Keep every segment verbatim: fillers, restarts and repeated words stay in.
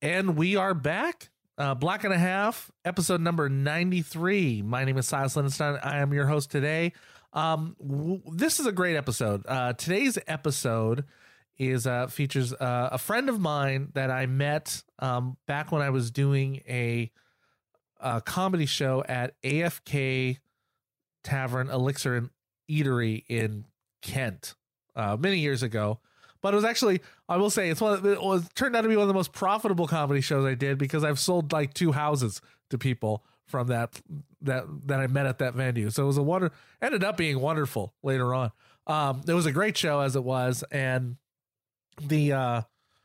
And we are back. Uh, Black and a Half, episode number ninety-three. My name is Silas Lindenstein. I am your host today. Um, w- this is a great episode. Uh, today's episode is uh, features uh, a friend of mine that I met um, back when I was doing a, a comedy show at A F K Tavern, Elixir and Eatery in Kent uh, many years ago. But it was actually, I will say, it's one of, it was turned out to be one of the most profitable comedy shows I did because I've sold like two houses to people from that that that I met at that venue. So it was a wonder, ended up being wonderful later on. Um, it was a great show as it was, and the uh,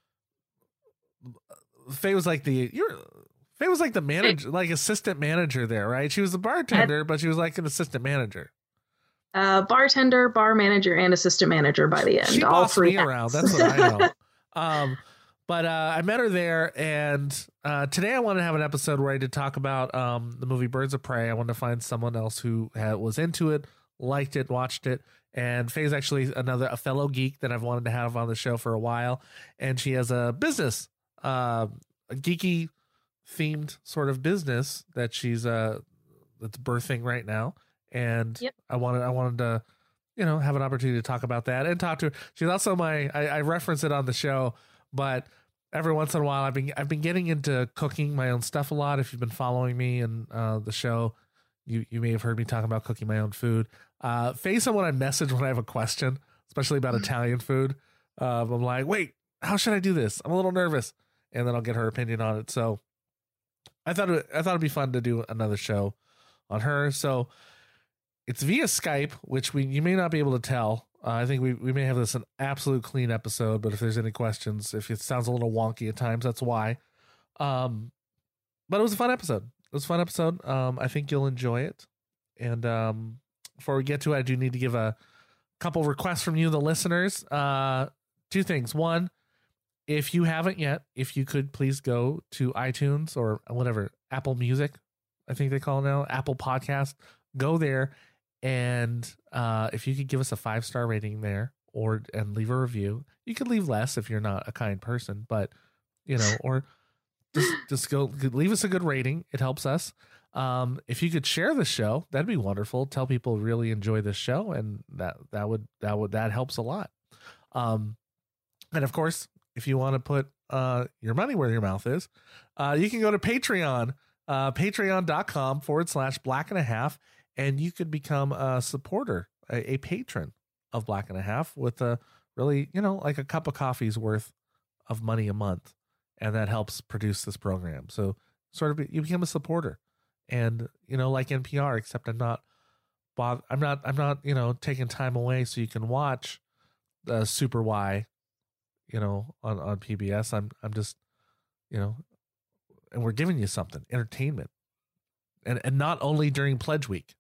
Faye was like the you're Faye was like the manager, like assistant manager there, right? She was the bartender, but she was like an assistant manager. Uh, bartender, bar manager, and assistant manager by the end. She all bossed three me around. That's what I know. um, but uh, I met her there, and uh, today I wanted to have an episode where I did talk about um, the movie Birds of Prey. I wanted to find someone else who had, was into it, liked it, watched it. And Faye's actually another a fellow geek that I've wanted to have on the show for a while, and she has a business, uh, a geeky themed sort of business that she's uh that's birthing right now. And yep. I wanted, I wanted to, you know, have an opportunity to talk about that and talk to her. She's also my, I, I reference it on the show, but every once in a while I've been, I've been getting into cooking my own stuff a lot. If you've been following me and uh, the show, you, you may have heard me talking about cooking my own food. Uh, Faye, someone I message when I have a question, especially about Italian food. Uh, I'm like, wait, how should I do this? I'm a little nervous. And then I'll get her opinion on it. So I thought, it, I thought it'd be fun to do another show on her. So it's via Skype, which we you may not be able to tell. Uh, I think we, we may have this an absolute clean episode, but if there's any questions, if it sounds a little wonky at times, that's why. Um, but it was a fun episode. It was a fun episode. Um, I think you'll enjoy it. And um, before we get to it, I do need to give a couple requests from you, the listeners. Uh, two things. One, if you haven't yet, if you could please go to iTunes or whatever, Apple Music, I think they call it now, Apple Podcast. Go there. And uh, if you could give us a five star rating there, or and leave a review, you could leave less if you're not a kind person, but you know, or just just go leave us a good rating. It helps us. Um, if you could share the show, that'd be wonderful. Tell people really enjoy this show, and that that would that would that helps a lot. Um, and of course, if you want to put uh your money where your mouth is, uh, you can go to Patreon, uh, patreon.com forward slash black and a half. And you could become a supporter, a, a patron of Black and a Half with a really, you know, like a cup of coffee's worth of money a month. And that helps produce this program. So sort of you become a supporter and, you know, like N P R, except I'm not, Bob, I'm not, I'm not, you know, taking time away so you can watch the Super Y, you know, on, on P B S. I'm, I'm just, you know, and we're giving you something, entertainment. And, and not only during Pledge Week.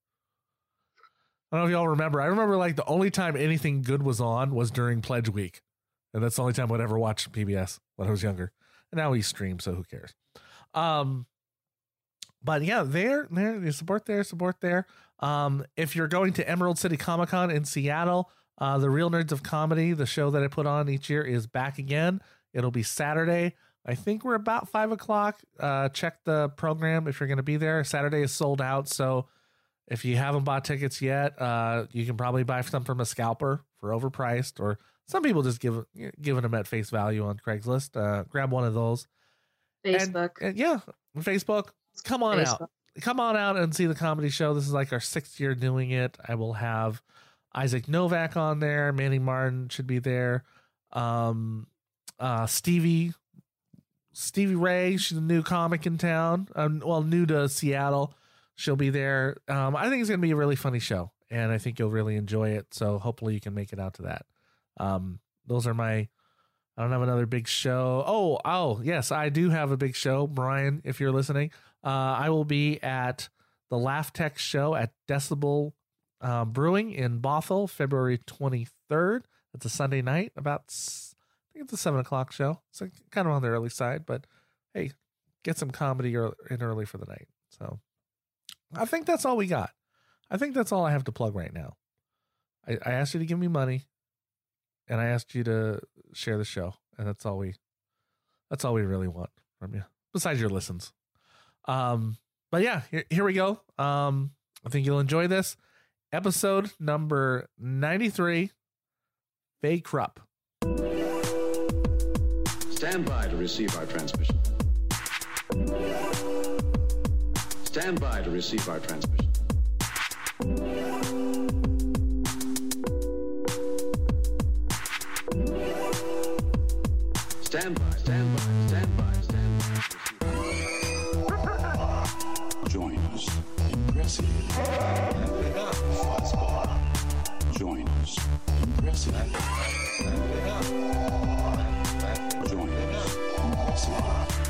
I don't know if y'all remember. I remember like the only time anything good was on was during Pledge Week. And that's the only time I'd ever watched P B S when I was younger. And now we stream, so who cares? Um, but yeah, there, there, you support there, support there. Um, if you're going to Emerald City Comic Con in Seattle, uh, the Real Nerds of Comedy, the show that I put on each year, is back again. It'll be Saturday. I think we're about five o'clock. Uh, check the program if you're going to be there. Saturday is sold out, so if you haven't bought tickets yet, uh, you can probably buy some from a scalper for overpriced, or some people just give giving them at face value on Craigslist. Uh, grab one of those. Facebook. And, and yeah, Facebook. Come on Facebook. out. Come on out and see the comedy show. This is like our sixth year doing it. I will have Isaac Novak on there. Manny Martin should be there. Um, uh, Stevie, Stevie Ray. She's a new comic in town. Um, well, new to Seattle. She'll be there. Um, I think it's going to be a really funny show, and I think you'll really enjoy it. So hopefully you can make it out to that. Um, those are my, I don't have another big show. Oh, oh yes, I do have a big show. Brian, if you're listening, uh, I will be at the Laugh Tech show at Decibel uh, Brewing in Bothell, February twenty-third. It's a Sunday night, about, I think it's a seven o'clock show. It's like kind of on the early side, but hey, get some comedy in early for the night. So I think that's all we got. I think that's all I have to plug right now. I, I asked you to give me money, and I asked you to share the show, and that's all we, that's all we really want from you besides your listens. Um, but yeah, here, here we go. Um, I think you'll enjoy this episode number ninety-three. Faye Krupp. Stand by to receive our transmission. Stand by to receive our transmission. Stand by, stand by, stand by, stand by. Join us in Presley. Join us in Presley. Join us in Presley.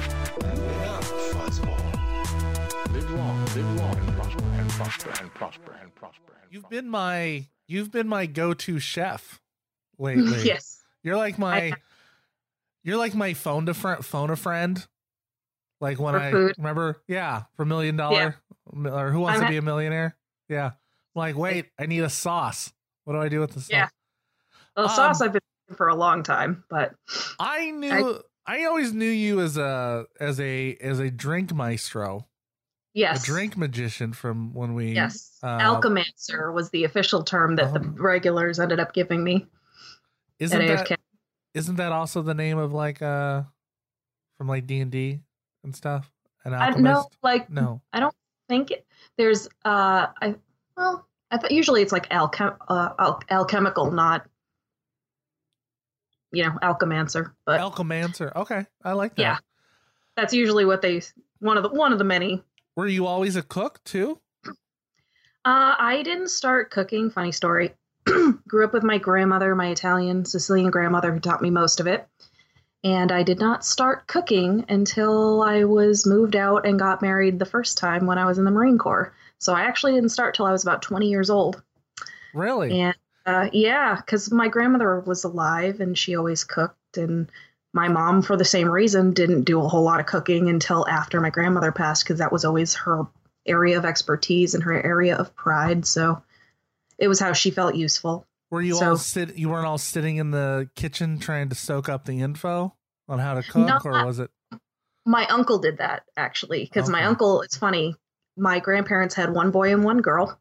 Live long, live long, and prosper, and prosper, and prosper, and prosper. And You've been my you've been my go-to chef lately. Yes. You're like my I- you're like my phone to friend phone a friend. Like when For I food. remember, yeah, for Million Dollar or Who Wants I'm to ha- Be a Millionaire? Yeah. I'm like, wait, I need a sauce. What do I do with the sauce? Yeah. Well, Um, sauce I've been eating for a long time, but I knew I, always knew you as a as a as a drink maestro, yes. a drink magician from when we Yes. uh, Alchemaster was the official term that the Um, regulars ended up giving me Isn't at that A F K. isn't that also the name of like uh from like D and D and stuff? An I alchemist? know, like, No. I don't think it, there's, uh, I, well, I thought usually it's like alchem, uh, al- alchemical, not, you know, alchemaster, but Alchemaster. Okay. I like that. yeah, that's usually what they, one of the, one of the many. Were you always a cook too? Uh, I didn't start cooking, funny story. Grew up with my grandmother, my Italian Sicilian grandmother, who taught me most of it. And I did not start cooking until I was moved out and got married the first time when I was in the Marine Corps. So I actually didn't start till I was about twenty years old. Really? And uh, yeah, because my grandmother was alive and she always cooked. And my mom, for the same reason, didn't do a whole lot of cooking until after my grandmother passed, because that was always her area of expertise and her area of pride. So it was how she felt useful. Were you So- all sit? You weren't all sitting in the kitchen trying to soak up the info on how to cook, Not- or was it? My uncle did that, actually, because my Okay. uncle, it's funny, my grandparents had one boy and one girl.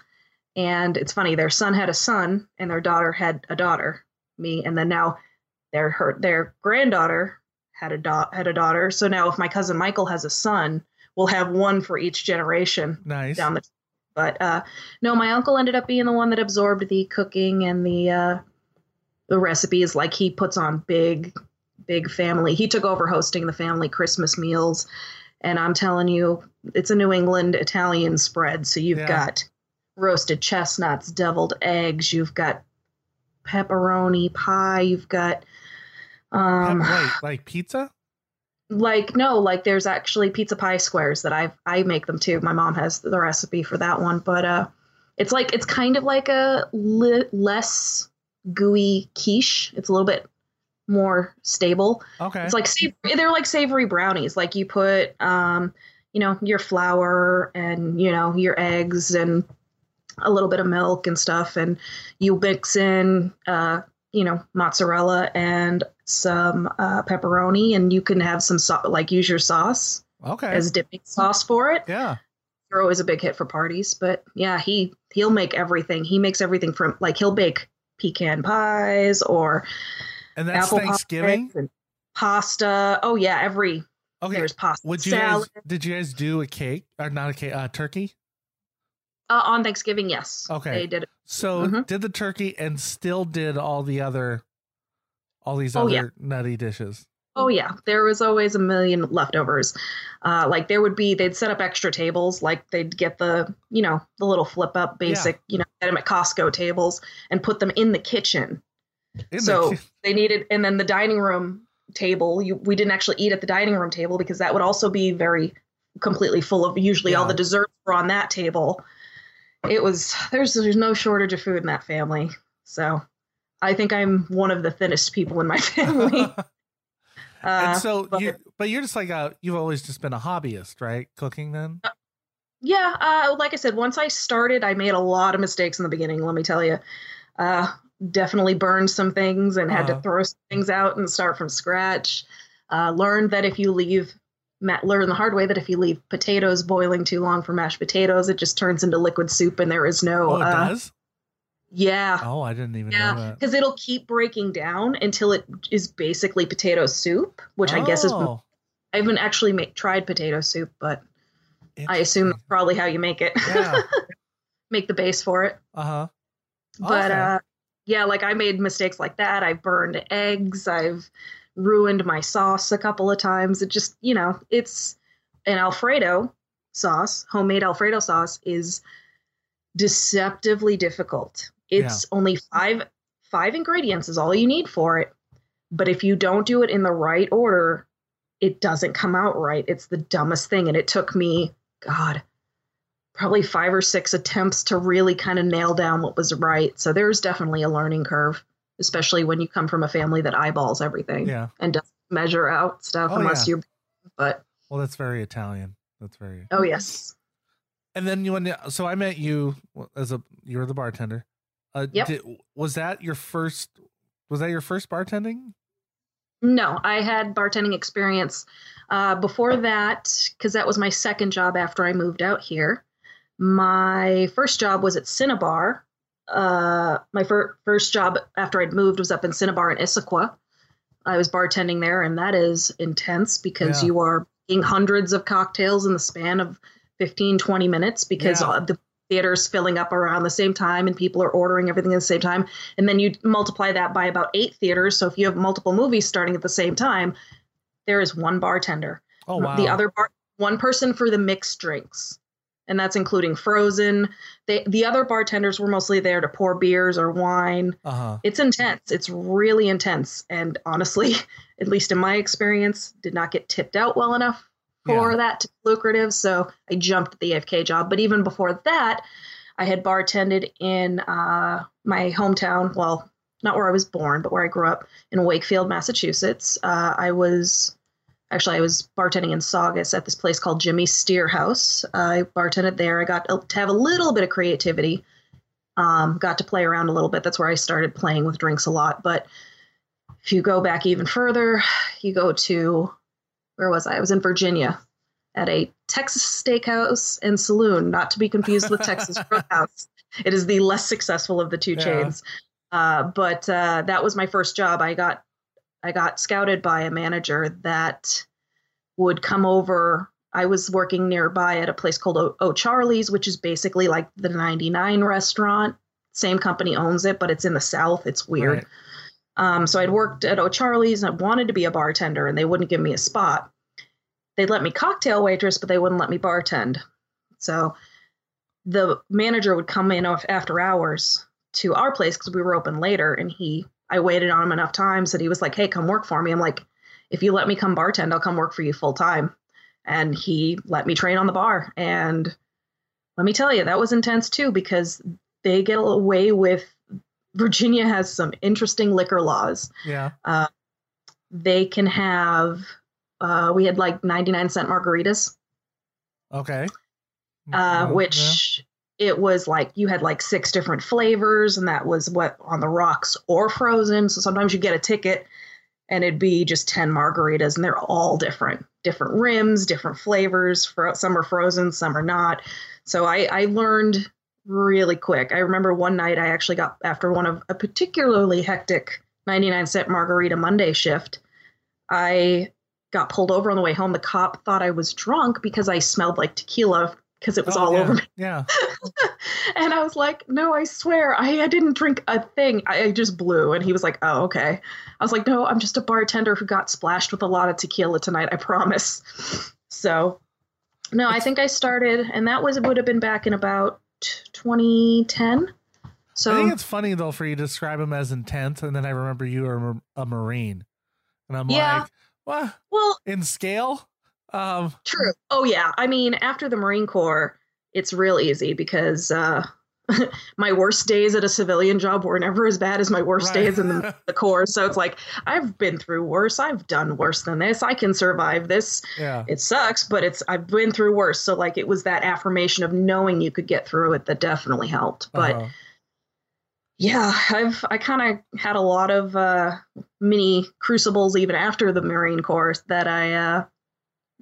And it's funny, their son had a son and their daughter had a daughter, me. And then now their her their granddaughter had a da- had a daughter. So now if my cousin Michael has a son, we'll have one for each generation Nice. down the. But uh, no, my uncle ended up being the one that absorbed the cooking and the uh, the recipes. Like, he puts on big, big family. He took over hosting the family Christmas meals, and I'm telling you, it's a New England Italian spread. So you've Yeah. got roasted chestnuts, deviled eggs. You've got pepperoni pie. You've got um, Wait, like pizza? like no, like there's actually pizza pie squares that I I make them too. My mom has the recipe for that one, but uh, it's like it's kind of like a li- less gooey quiche. It's a little bit more stable. Okay. It's like savory, they're like savory brownies. Like you put um, you know, your flour and you know your eggs and a little bit of milk and stuff, and you mix in uh, you know, mozzarella and some uh, pepperoni, and you can have some so- like use your sauce Okay. as dipping sauce for it. Yeah. They're always a big hit for parties, but yeah, he he'll make everything. He makes everything from like he'll bake pecan pies or And that's apple Thanksgiving. pies and pasta. Oh yeah, every Okay. there's pasta Would you salad guys, did you guys do a cake or not a cake? Uh, turkey. uh, on Thanksgiving. Yes, Okay. they did it. So Mhm. did the turkey and still did all the other, all these Oh, other yeah. nutty dishes. Oh yeah, there was always a million leftovers. Uh, like there would be, they'd set up extra tables. Like they'd get the, you know, the little flip up basic, you know, get them at Costco tables and put them in the kitchen. In So the, they needed, and then the dining room table, you, we didn't actually eat at the dining room table because that would also be very completely full of, usually all Yeah. the desserts were on that table. It was, there's, there's no shortage of food in that family. So I think I'm one of the thinnest people in my family. Uh, and so but- you, but you're just like a, you've always just been a hobbyist, right? Cooking then. Yeah, uh, like I said, once I started, I made a lot of mistakes in the beginning, let me tell you. Uh, definitely burned some things and had Uh-huh. to throw some things out and start from scratch. Uh, learned that if you leave ma- learned the hard way that if you leave potatoes boiling too long for mashed potatoes, it just turns into liquid soup, and there is no. Oh, it uh, does? Yeah. Oh, I didn't even know Yeah, that. because it'll keep breaking down until it is basically potato soup, which I guess is. Oh, I haven't actually make, tried potato soup, but I assume that's probably how you make it. Yeah. Make the base for it. Uh-huh. But Okay. uh, yeah, like I made mistakes like that. I burned eggs. I've ruined my sauce a couple of times. It just, you know, it's an Alfredo sauce. Homemade Alfredo sauce is deceptively difficult. It's only five five ingredients is all you need for it. But if you don't do it in the right order, it doesn't come out right. It's the dumbest thing. And it took me, God, probably five or six attempts to really kind of nail down what was right. So there's definitely a learning curve, especially when you come from a family that eyeballs everything Yeah. and doesn't measure out stuff Oh, unless yeah. you're, but Well, that's very Italian. That's very. oh yes. And then you when so I met you as a you were the bartender. Uh, Yep. did, was that your first? Was that your first bartending? No, I had bartending experience uh, before that because that was my second job after I moved out here. My first job was at Cinnabar. Uh, my fir- first job after I'd moved was up in Cinnabar in Issaquah. I was bartending there, and that is intense because Yeah. you are making hundreds of cocktails in the span of fifteen, twenty minutes because Yeah. uh, the theater's filling up around the same time and people are ordering everything at the same time. And then you multiply that by about eight theaters. So if you have multiple movies starting at the same time, there is one bartender. Oh wow. The other bar, one person for the mixed drinks. And that's including frozen. They, the other bartenders were mostly there to pour beers or wine. Uh huh. It's intense. It's really intense. And honestly, at least in my experience, did not get tipped out well enough for Yeah. that to be lucrative. So I jumped at the A F K job. But even before that, I had bartended in uh, my hometown. Well, not where I was born, but where I grew up in Wakefield, Massachusetts. Uh, I was actually I was bartending in Saugus at this place called Jimmy's Steer House. Uh, I bartended there. I got to have a little bit of creativity. Um, got to play around a little bit. That's where I started playing with drinks a lot. But if you go back even further, you go to, where was I? I was in Virginia at a Texas Steakhouse and Saloon, not to be confused with Texas Roadhouse. It is the less successful of the two Yeah. chains. Uh, but uh, that was my first job. I got I got scouted by a manager that would come over. I was working nearby at a place called O- O'Charlie's, which is basically like the ninety-nine restaurant. Same company owns it, but it's in the South. It's weird. Right. Um, so I'd worked at O'Charlie's and I wanted to be a bartender, and they wouldn't give me a spot. They'd let me cocktail waitress, but they wouldn't let me bartend. So the manager would come in af- after hours to our place because we were open later, and he, I waited on him enough times that he was like, "Hey, come work for me." I'm like, "If you let me come bartend, I'll come work for you full time." And he let me train on the bar. And let me tell you, that was intense too, because they get away with, Virginia has some interesting liquor laws. Yeah. Uh, they can have, uh, we had like ninety-nine cent margaritas, Okay. uh, Yeah, which it was like you had like six different flavors, and that was what on the rocks or frozen. So sometimes you get a ticket and it'd be just ten margaritas, and they're all different, different rims, different flavors. For some are frozen, some are not. So I, I learned really quick. I remember one night I actually got, after one of a particularly hectic ninety-nine cent margarita Monday shift, I got pulled over on the way home. The cop thought I was drunk because I smelled like tequila because it was Oh, all yeah. over me. Yeah. And I was like, no, I swear, I, I didn't drink a thing. I, I just blew. And he was like, oh, okay. I was like, no, I'm just a bartender who got splashed with a lot of tequila tonight. I promise. So, no, I think I started, and that was, it would have been back in about twenty ten. So, I think it's funny though for you to describe him as intense, and then I remember you are a Marine, and I'm Yeah. like, what? well, In scale? Um. true. Oh, yeah. I mean, after the Marine Corps, it's real easy because uh, my worst days at a civilian job were never as bad as my worst Right. days in the, the Corps. So it's like, I've been through worse. I've done worse than this. I can survive this. Yeah. It sucks, but it's I've been through worse. So like it was that affirmation of knowing you could get through it that definitely helped. But Uh-huh. yeah, I've I kind of had a lot of uh, mini crucibles even after the Marine Corps that I uh,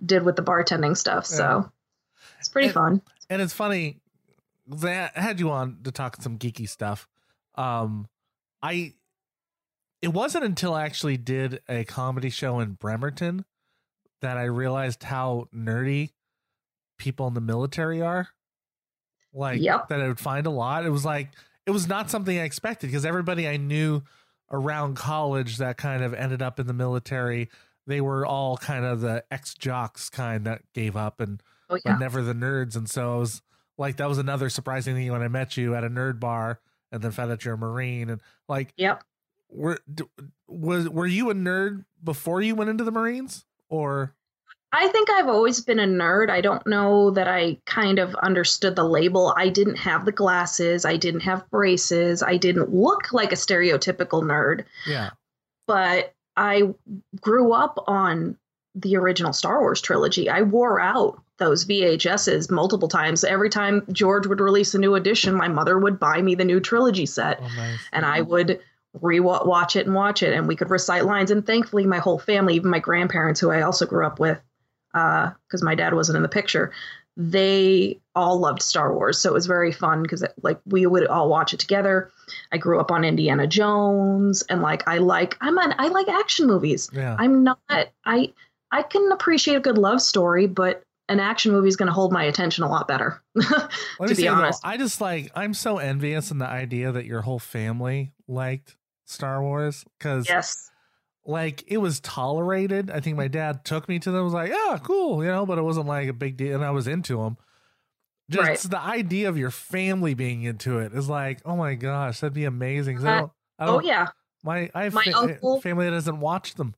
did with the bartending stuff. So Yeah. it's pretty And- fun. And it's funny, they had you on to talk some geeky stuff. Um, I, it wasn't until I actually did a comedy show in Bremerton that I realized how nerdy people in the military are. Like Yep. that I would find a lot. It was like, it was not something I expected because everybody I knew around college that kind of ended up in the military, they were all kind of the ex-jocks kind that gave up and Oh, but yeah. never the nerds. And so I was like, that was another surprising thing when I met you at a nerd bar and then found out you're a Marine and like, Yep. were, d- was, were you a nerd before you went into the Marines or? I think I've always been a nerd. I don't know that I kind of understood the label. I didn't have the glasses. I didn't have braces. I didn't look like a stereotypical nerd. Yeah. But I grew up on the original Star Wars trilogy. I wore out those V H S's multiple times. Every time George would release a new edition, my mother would buy me the new trilogy set. Oh, nice. And I would re-watch it and watch it, and we could recite lines. And thankfully, my whole family, even my grandparents, who I also grew up with, because uh, my dad wasn't in the picture, they all loved Star Wars. So it was very fun because like we would all watch it together. I grew up on Indiana Jones, and like I like I'm an I like action movies. Yeah. I'm not I I can appreciate a good love story, but an action movie is going to hold my attention a lot better. Let me to say be though, honest, I just like, I'm so envious in the idea that your whole family liked Star Wars because yes. like it was tolerated. I think my dad took me to them, was like, yeah, cool, you know, but it wasn't like a big deal. And I was into them. Just Right. the idea of your family being into it is like, oh my gosh, that'd be amazing. 'Cause I Uh, don't, I Oh don't, yeah. my, I have My fa- uncle- family that doesn't watch them.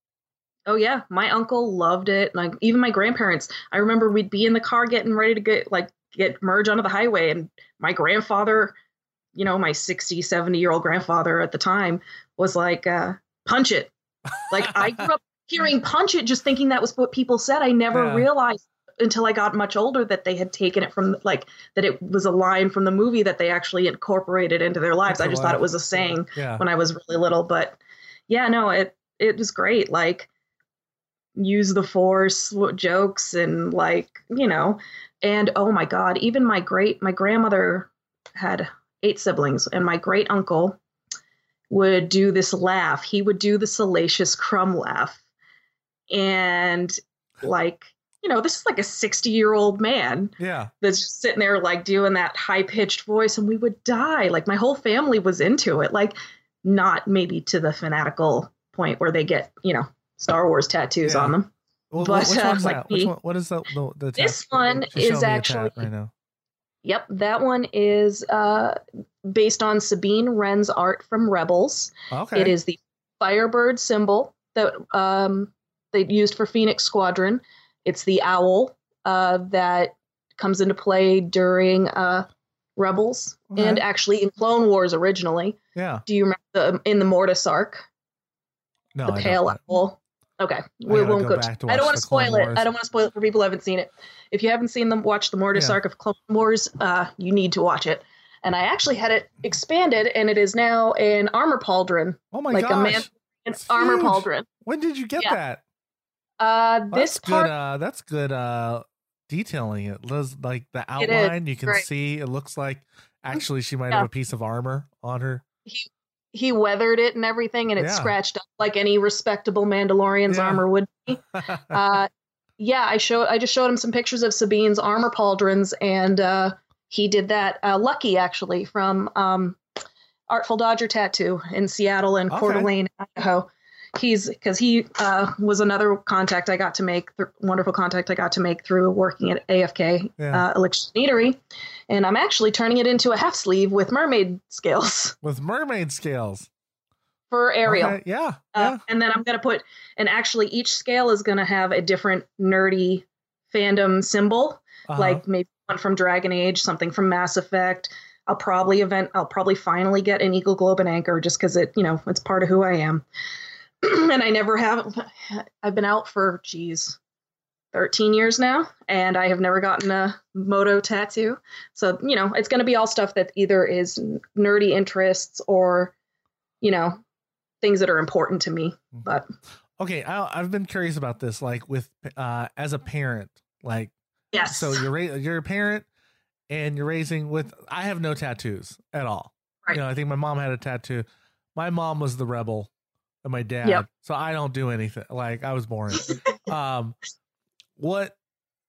Oh yeah, my uncle loved it. Like even my grandparents. I remember we'd be in the car getting ready to get like get merge onto the highway, and my grandfather, you know, my sixty, seventy year old grandfather at the time was like, uh, punch it. Like I grew up hearing punch it, just thinking that was what people said. I never Yeah. realized until I got much older that they had taken it from like that it was a line from the movie that they actually incorporated into their lives. Into I just life. thought it was a saying Yeah. when I was really little, but yeah, no, it it was great. Like use the force jokes and like, you know, and oh my God, even my great my grandmother had eight siblings, and my great uncle would do this laugh. He would do the Salacious Crumb laugh. And like, you know, this is like a sixty year old man Yeah. that's just sitting there like doing that high pitched voice, and we would die. Like my whole family was into it. Like not maybe to the fanatical point where they get, you know, Star Wars tattoos Yeah. on them. Well, But, which uh, one's like that? Which me- one, what is the, the, the tat? This one She's showing is me a actually, tat right now. yep, that one is uh, based on Sabine Wren's art from Rebels. Okay. It is the Firebird symbol that um, they used for Phoenix Squadron. It's the owl uh, that comes into play during uh, Rebels Okay. and actually in Clone Wars originally. Yeah. Do you remember the, in the Mortis arc, No, the I pale don't. owl? Okay, we gotta won't go go. back to I don't watch want to the Clone spoil it. Wars. I don't want to spoil it for people who haven't seen it. If you haven't seen them, watch the Mortis Yeah. arc of Clone Wars. Uh, you need to watch it. And I actually had it expanded, and it is now an armor pauldron, Oh my like gosh. a man, an It's armor huge. pauldron. When did you get Yeah. that? Uh, this That's part, good. Uh, that's good. Uh, detailing it. Does like the It is, outline you can right. see. It looks like actually she might Yeah. have a piece of armor on her. he he weathered it and everything, and it's Yeah. scratched up like any respectable Mandalorian's Yeah. armor would be. Uh, yeah, I showed. I just showed him some pictures of Sabine's armor pauldrons, and uh, he did that. Uh, Lucky, actually, from um, Artful Dodger Tattoo in Seattle and Coeur Okay. d'Alene, Idaho. He's because he uh, was another contact I got to make, th- wonderful contact I got to make through working at A F K Yeah. uh, Elixir Eatery, and I'm actually turning it into a half sleeve with mermaid scales With mermaid scales. for Ariel. Okay, Yeah. Uh, Yeah. and then I'm going to put, and actually each scale is going to have a different nerdy fandom symbol, Uh-huh. like maybe one from Dragon Age, something from Mass Effect. I'll probably event, I'll probably finally get an Eagle Globe and Anchor just because it, you know, it's part of who I am. And I never have, I've been out for, geez, thirteen years now, and I have never gotten a Moto tattoo. So, you know, it's going to be all stuff that either is nerdy interests or, you know, things that are important to me. But Okay, I, I've been curious about this. Like with uh, as a parent, like Yes. so you're ra- you're a parent and you're raising with. I have no tattoos at all. Right. You know, I think my mom had a tattoo. My mom was the rebel, and my dad. Yep. So I don't do anything. Like I was boring. um, what?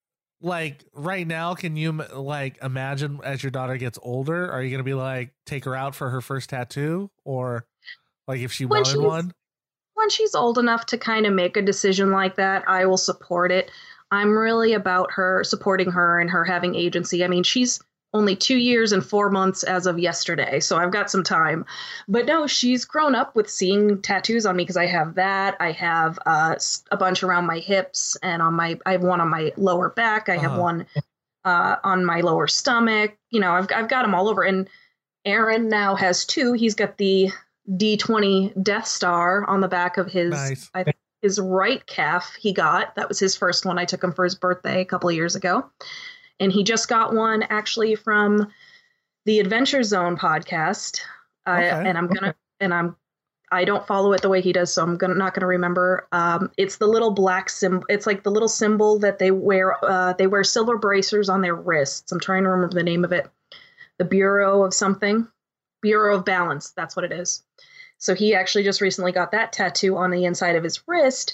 Like right now, can you like imagine as your daughter gets older, are you going to be like take her out for her first tattoo, or like if she When wanted she's- one? When she's old enough to kind of make a decision like that, I will support it. I'm really about her supporting her and her having agency. I mean, she's only two years and four months as of yesterday, so I've got some time. But no, she's grown up with seeing tattoos on me because I have that. I have uh, a bunch around my hips and on my. I have one on my lower back. I have Uh-huh. one uh, on my lower stomach. You know, I've I've got them all over. And Aaron now has two. He's got the D twenty Death Star on the back of his. Nice. I think his right calf he got. That was his first one. I took him for his birthday a couple of years ago. And he just got one actually from the Adventure Zone podcast. Okay. I, and I'm going to, and I'm, I don't follow it the way he does, so I'm gonna, not going to remember. Um, it's the little black symbol. It's like the little symbol that they wear. Uh, they wear silver bracers on their wrists. I'm trying to remember the name of it. The Bureau of something. Bureau of Balance. That's what it is. So he actually just recently got that tattoo on the inside of his wrist.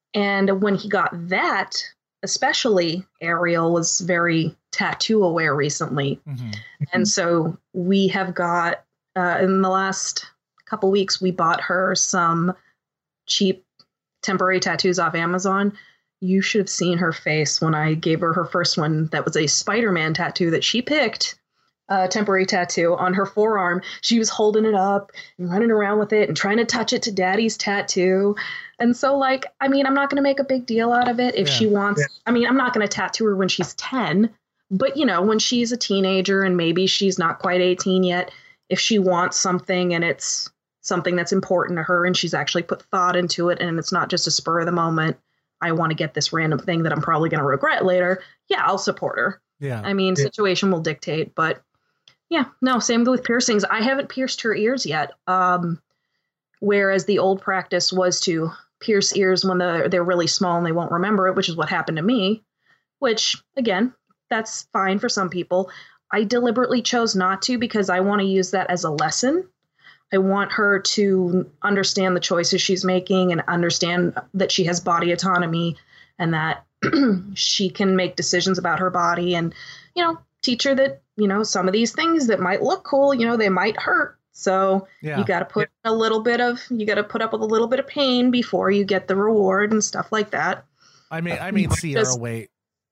And when he got that, especially Ariel was very tattoo aware recently. Mm-hmm. And so we have got, uh, in the last couple weeks, we bought her some cheap temporary tattoos off Amazon. You should have seen her face when I gave her her first one. That was a Spider-Man tattoo that she picked. Uh, temporary tattoo on her forearm. She was holding it up and running around with it and trying to touch it to daddy's tattoo. And so, like, I mean, I'm not going to make a big deal out of it if Yeah. she wants. Yeah. I mean, I'm not going to tattoo her when she's ten, but, you know, when she's a teenager and maybe she's not quite eighteen yet, if she wants something and it's something that's important to her and she's actually put thought into it and it's not just a spur of the moment, I want to get this random thing that I'm probably going to regret later. Yeah, I'll support her. Yeah. I mean, yeah. situation will dictate, but yeah, no, same with piercings. I haven't pierced her ears yet. Um, whereas the old practice was to pierce ears when the, they're really small and they won't remember it, which is what happened to me, which, again, that's fine for some people. I deliberately chose not to because I want to use that as a lesson. I want her to understand the choices she's making and understand that she has body autonomy and that she can make decisions about her body and, you know, teach her that, you know, some of these things that might look cool, you know, they might hurt. So Yeah. you got to put a little bit of, you got to put up with a little bit of pain before you get the reward and stuff like that. I mean, I made Sierra Just- wait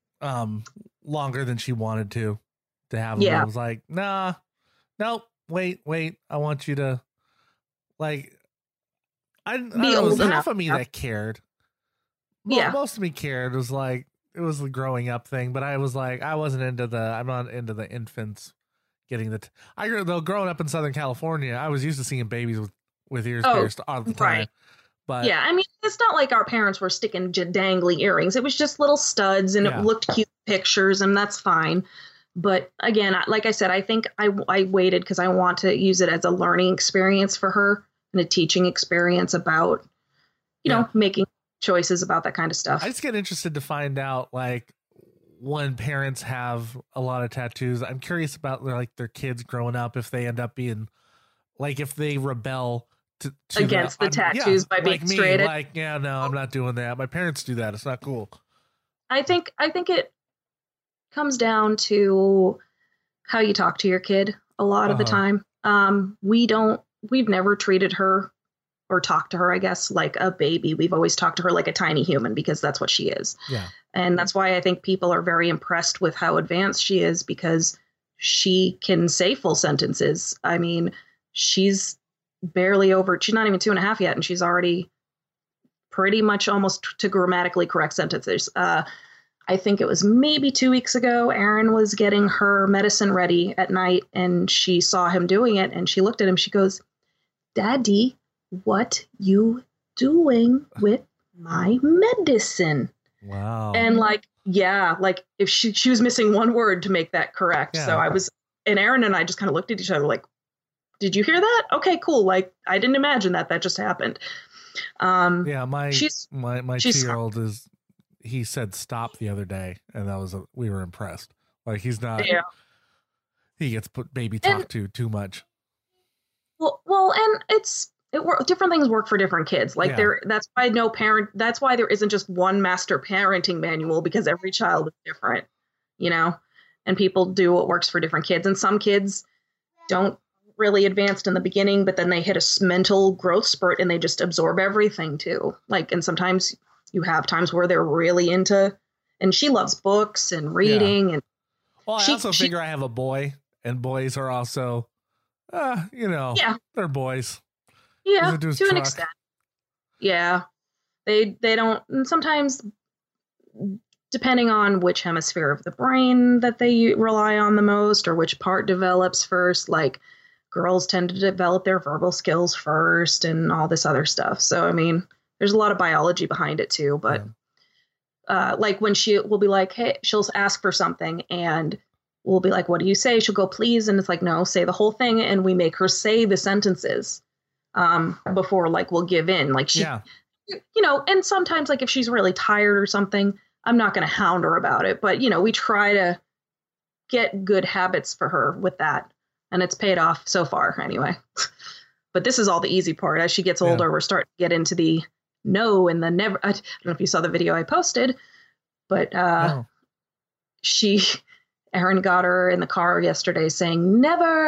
um longer than she wanted to to have. Yeah. I was like, nah, nope, wait, wait. I want you to like. I, I don't know, it was old half enough. of me that cared. Mo- Yeah. most of me cared. It was like it was the growing up thing, but I was like, I wasn't into the. I'm not into the infants getting the. T- I grew though growing up in Southern California. I was used to seeing babies with with ears Oh, pierced all the time. right. But Yeah, I mean, it's not like our parents were sticking j- dangly earrings. It was just little studs, and Yeah. it looked cute pictures, and that's fine. But again, I- like I said, I think I, I waited because I want to use it as a learning experience for her and a teaching experience about, you Yeah. know, making choices about that kind of stuff. I just get interested to find out, like, when parents have a lot of tattoos. I'm curious about like their kids growing up, if they end up being like, if they rebel to, to Against the I'm- tattoos by being like me, straight edge. like, yeah, no, I'm not doing that. My parents do that. It's not cool. I think I think it comes down to how you talk to your kid a lot of the Uh-huh. time. Um, we don't we've never treated her or talked to her, I guess, like a baby. We've always talked to her like a tiny human because that's what she is. Yeah. And that's why I think people are very impressed with how advanced she is, because she can say full sentences. I mean, she's barely over, she's not even two and a half yet, and she's already pretty much almost to grammatically correct sentences. Uh, I think it was maybe two weeks ago, Erin was getting her medicine ready at night, and she saw him doing it, and she looked at him. She goes, "Daddy, what you doing with my medicine?" Wow. And like, yeah, like if she, she was missing one word to make that correct. Yeah. So I was, and Erin and I just kind of looked at each other like, did you hear that? Okay, cool. Like, I didn't imagine that. That just happened. Um, yeah, my she's, my my she's two year old is he said stop the other day, and that was a, we were impressed. Like he's not. Yeah. He gets put baby talk And- to too much. Well, well, and it's it work. Different things work for different kids. Like Yeah. there, that's why no parent. That's why there isn't just one master parenting manual, because every child is different, you know. And people do what works for different kids. And some kids don't really advanced in the beginning, but then they hit a s- mental growth spurt and they just absorb everything too. Like, and sometimes you have times where they're really into. And she loves books and reading, and Well, I She- also she- figure I have a boy, and boys are also, uh, you know, Yeah. they're boys. yeah, Doesn't do his to an truck. extent. Yeah, they they don't. And sometimes, depending on which hemisphere of the brain that they rely on the most, or which part develops first, like girls tend to develop their verbal skills first, and all this other stuff. So, I mean, there's a lot of biology behind it too. But uh, like when she will be like, hey, she'll ask for something, and we'll be like, what do you say? She'll go, please. And it's like, no, say the whole thing. And we make her say the sentences um, before like we'll give in. Like she, Yeah. you know, and sometimes like if she's really tired or something, I'm not going to hound her about it. But, you know, we try to get good habits for her with that. And it's paid off so far anyway. But this is all the easy part. As she gets older, Yeah. we're starting to get into the no and the never. I don't know if you saw the video I posted, but uh, No. she, Erin got her in the car yesterday saying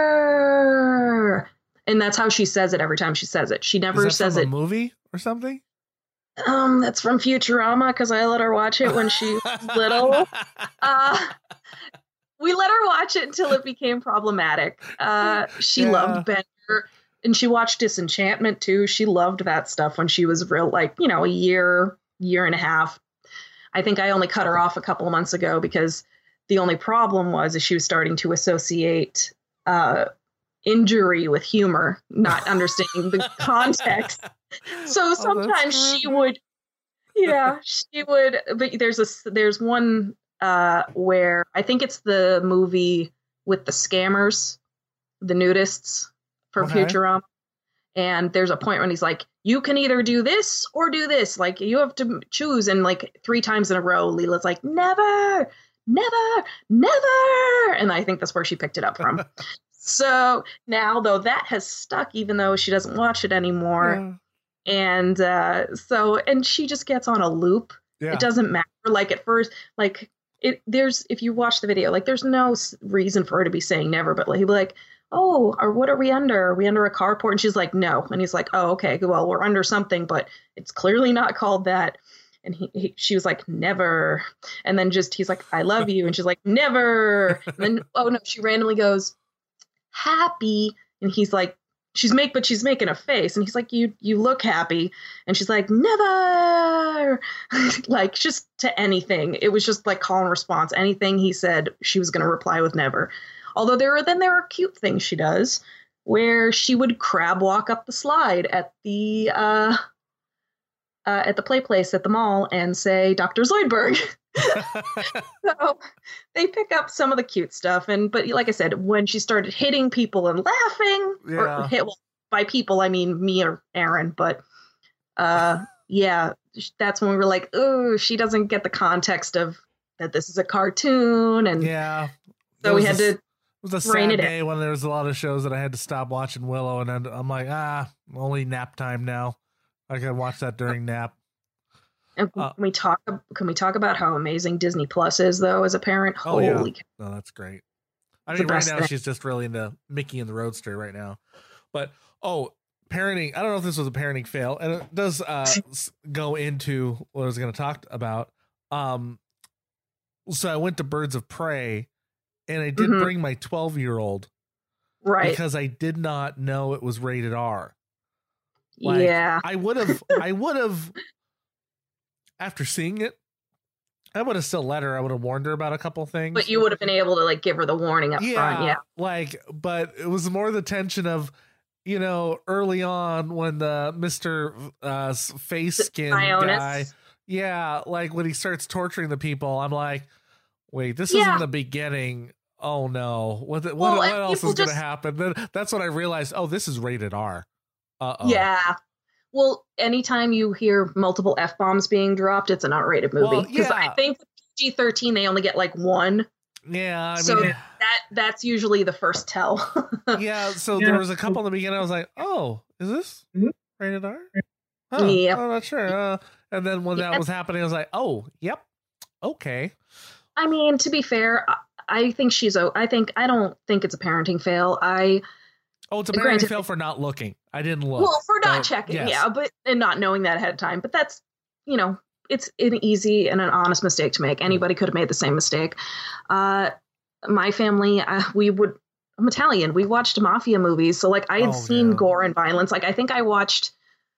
never. And that's how she says it every time she says it. She never Is that says from it. a movie or something? Um, that's from Futurama because I let her watch it when she was little. Uh, we let her watch it until it became problematic. Uh, she Yeah. loved Bender, and she watched Disenchantment too. She loved that stuff when she was real, like, you know, a year, year and a half. I think I only cut her off a couple of months ago because the only problem was is she was starting to associate uh, injury with humor, not understanding the context. So sometimes Oh, she would, yeah, she would. But there's a there's one uh, where I think it's the movie with the scammers, the nudists from Okay. Futurama, and there's a point when he's like, "You can either do this or do this. Like you have to choose." And like three times in a row, Leela's like, "Never, never, never," and I think that's where she picked it up from. So now, though, that has stuck, even though she doesn't watch it anymore. Yeah. And uh, so, and she just gets on a loop. Yeah. It doesn't matter. Like at first, like it, there's, if you watch the video, like there's no s- reason for her to be saying never, but like, he'll be like, oh, or what are we under? Are we under a carport? And she's like, no. And he's like, oh, okay, well, we're under something, but it's clearly not called that. And he, he she was like, never. And then just, he's like, I love you. And she's like, never. And then, oh no, she randomly goes, happy. And he's like, she's make, but she's making a face. And he's like, you, you look happy. And she's like, never. Like just to anything. It was just like call and response. Anything he said, she was going to reply with never. Although there are, then there are cute things she does where she would crab walk up the slide at the, uh, uh, at the play place at the mall and say, Doctor Zoidberg. So they pick up some of the cute stuff. And, but like I said, when she started hitting people and laughing, Yeah. or hit, well, by people, I mean me or Aaron, but, uh, yeah, that's when we were like, oh, she doesn't get the context of that this is a cartoon. And Yeah. so It we was had a- to, It was a rein sad it in. day when there was a lot of shows that I had to stop watching Willow, and then I'm like, ah, only nap time now. I can watch that during nap. and Uh, can we talk, can we talk about how amazing Disney Plus is though, as a parent? Oh, yeah. Holy cow. No, that's great. I It's the mean, right best now thing. she's just really into Mickey and the Roadster right now. But oh, parenting. I don't know if this was a parenting fail, and it does uh, s- go into what I was going to talk about. Um, so I went to Birds of Prey, and I did Mhm. bring my twelve year old Right. because I did not know it was rated R. Like, yeah. I would have, I would have, after seeing it, I would have still let her. I would have warned her about a couple things. But you would have been able to like give her the warning up front. Yeah. Like, but it was more the tension of, you know, early on when the Mister Uh, s- face skin Ionis. guy, yeah, like when he starts torturing the people, I'm like, wait, this Yeah. isn't the beginning oh no, what the, what, Well, what and else is people going to just- happen? Then that's when I realized, oh, this is rated R. Uh oh. Yeah. Well, anytime you hear multiple F bombs being dropped, it's an R-rated movie. Well, Because yeah. I think P G thirteen they only get like one, Yeah, I so mean, that that's usually the first tell. yeah. So Yeah. there was a couple in the beginning. I was like, oh, is this Mhm. rated R? Huh, Yep. I'm not sure. Uh, and then when that Yeah. was happening, I was like, oh, yep, okay. I mean, to be fair, I, I think she's. o- I think I don't think it's a parenting fail. I Oh, it's a Granted- parenting fail for not looking. I didn't look. well for not Uh, checking, yes. yeah, but and not knowing that ahead of time. But that's you know, it's an easy and an honest mistake to make. Anybody could have made the same mistake. Uh, my family, uh, we would. I'm Italian. We watched mafia movies, so like I had Oh, seen yeah. gore and violence. Like I think I watched.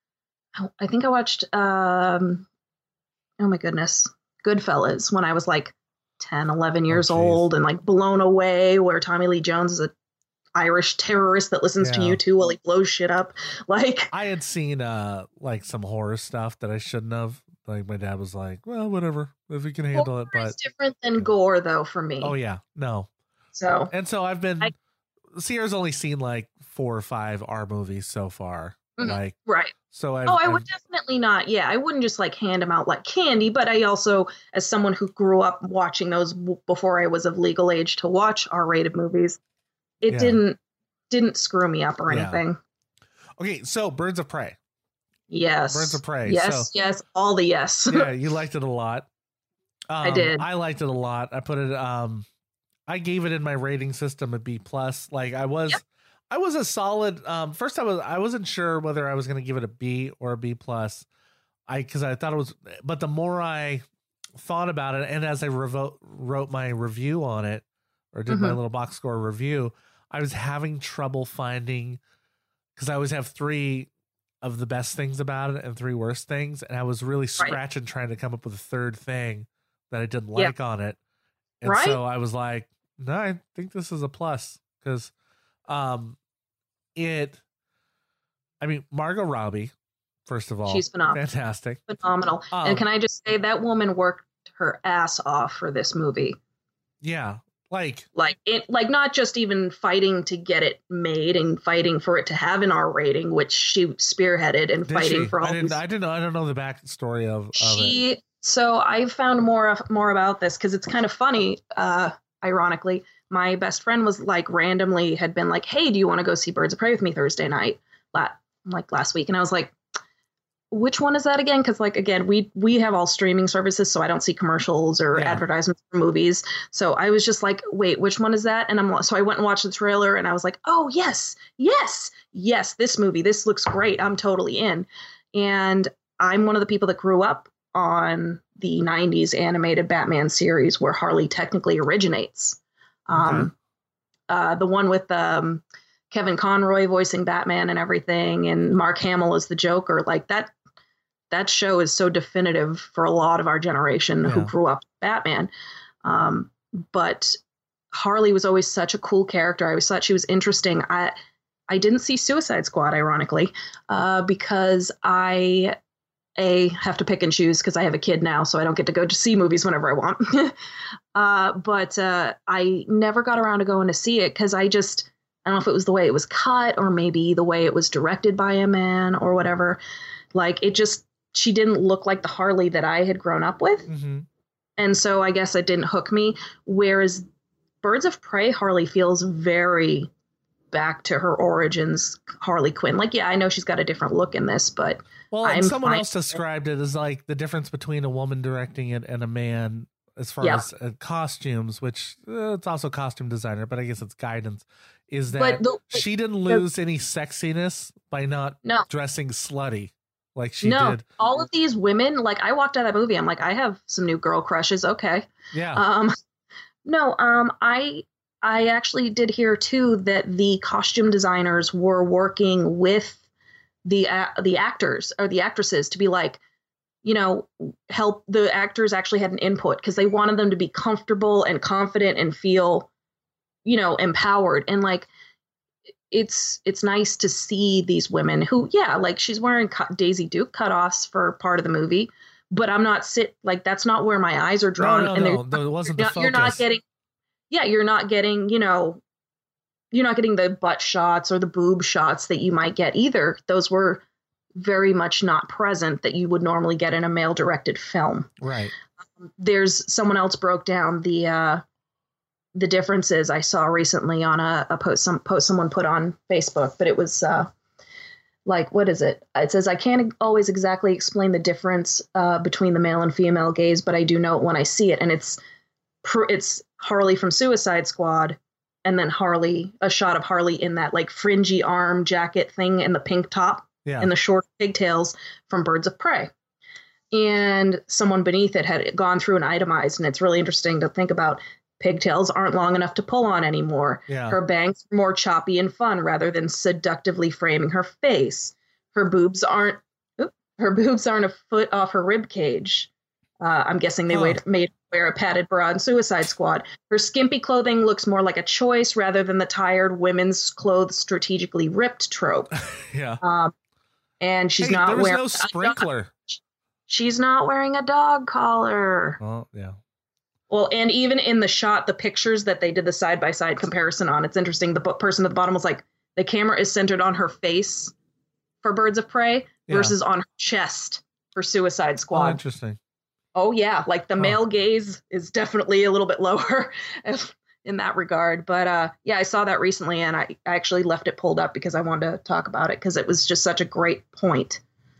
I think I watched. Um, oh my goodness, Goodfellas when I was like ten, eleven years geez. old, and like Blown Away, where Tommy Lee Jones is a Irish terrorist that listens to Yeah. you too while he blows shit up. Like, I had seen uh like some horror stuff that I shouldn't have. Like my dad was like, well, whatever, if you can handle it. horror But is different than gore, though, for me. oh yeah, no. So And so I've been. I- Sierra's only seen like four or five R movies so far. Mhm. Like right. so. I've, Oh, I I've- would definitely not. Yeah, I wouldn't just like hand them out like candy. But I also, as someone who grew up watching those w- before I was of legal age to watch R-rated movies, it Yeah. didn't didn't screw me up or Yeah. anything. Okay, so Birds of Prey. Yes. Birds of Prey. Yes. So- Yes. All the yes. Yeah, you liked it a lot. Um, I did. I liked it a lot. I put it. Um, I gave it in my rating system a B plus. Like I was, Yep. I was a solid. Um, first I was, I wasn't sure whether I was going to give it a B or a B plus. I because I thought it was, but the more I thought about it, and as I revo- wrote my review on it, or did my Mhm. little box score review, I was having trouble finding because I always have three of the best things about it and three worst things, and I was really scratching trying to come up with a third thing that I didn't Yeah. like on it. And Right. so I was like, no, I think this is a plus because um it I mean Margot Robbie, first of all, She's phenomenal. fantastic. Phenomenal. Um, and can I just say that woman worked her ass off for this movie. Yeah. Like Like it, like not just even fighting to get it made and fighting for it to have an R rating, which she spearheaded and did fighting she? for all I didn't these. I didn't know I don't know the backstory of, of it. She so I found more of more about this because it's kind of funny. Uh, ironically, my best friend was like randomly had been like, "Hey, do you want to go see Birds of Prey with me Thursday night?" La- like last week, and I was like, which one is that again? Because like again, we we have all streaming services, so I don't see commercials or Yeah. advertisements for movies. So I was just like, wait, which one is that? And I'm so I went and watched the trailer, and I was like, oh yes, yes, yes, this movie, this looks great. I'm totally in. And I'm one of the people that grew up on the nineties animated Batman series where Harley technically originates. Um, Okay. uh, the one with um, Kevin Conroy voicing Batman and everything, and Mark Hamill as the Joker. Like that. That show is so definitive for a lot of our generation who Yeah. grew up with Batman. Um, but Harley was always such a cool character. I always thought she was interesting. I I didn't see Suicide Squad, ironically, uh, because I a have to pick and choose because I have a kid now, so I don't get to go to see movies whenever I want. uh, but uh, I never got around to going to see it because I just I don't know if it was the way it was cut or maybe the way it was directed by a man or whatever. Like it just she didn't look like the Harley that I had grown up with. Mm-hmm. And so I guess it didn't hook me. Whereas Birds of Prey, Harley feels very back to her origins, Harley Quinn. Like, yeah, I know she's got a different look in this, but Well, and I'm someone fine else described it as like the difference between a woman directing it and a man as far Yeah. as uh, costumes, which uh, it's also costume designer, but I guess it's guidance, is that But the- she didn't lose any sexiness by not No. dressing slutty like she no, did. all of these women, like I walked out of that movie, I'm like, I have some new girl crushes. Okay. Yeah. Um, no, um, I I actually did hear too that the costume designers were working with the uh, the actors or the actresses to be like, you know, help the actors actually had an input because they wanted them to be comfortable and confident and feel, you know, empowered. And like, it's it's nice to see these women who, yeah, like she's wearing cut, Daisy Duke cutoffs for part of the movie, but I'm not sit like that's not where my eyes are drawn. no, no, and no, they're- no, it wasn't you're the not, focus. you're not getting yeah, you're not getting, you know, you're not getting the butt shots or the boob shots that you might get either. Those were very much not present that you would normally get in a male directed film. Right. Um, there's someone else broke down the uh, the differences I saw recently on a, a post some post someone put on Facebook, but it was uh, like, what is it? It says, I can't always exactly explain the difference uh, between the male and female gaze, but I do know it when I see it. And it's pr- it's Harley from Suicide Squad, and then Harley, a shot of Harley in that like fringy arm jacket thing and the pink top Yeah. and the short pigtails from Birds of Prey. And someone beneath it had gone through and itemized, and it's really interesting to think about. Pigtails aren't long enough to pull on anymore. Yeah. Her bangs are more choppy and fun rather than seductively framing her face. Her boobs aren't oop, her boobs aren't a foot off her rib cage. Uh, I'm guessing they Huh. made, made her wear a padded bra in Suicide Squad. Her skimpy clothing looks more like a choice rather than the tired women's clothes strategically ripped trope. Yeah. Um, and she's Hey, not there was wearing no sprinkler. She's not wearing a dog collar. Well, yeah. Well, and even in the shot, the pictures that they did the side-by-side comparison on, it's interesting. The bo- person at the bottom was like, the camera is centered on her face for Birds of Prey Yeah. versus on her chest for Suicide Oh, Squad. interesting. Oh, yeah. Like the Huh. male gaze is definitely a little bit lower in that regard. But uh, yeah, I saw that recently, and I, I actually left it pulled up because I wanted to talk about it because it was just such a great point.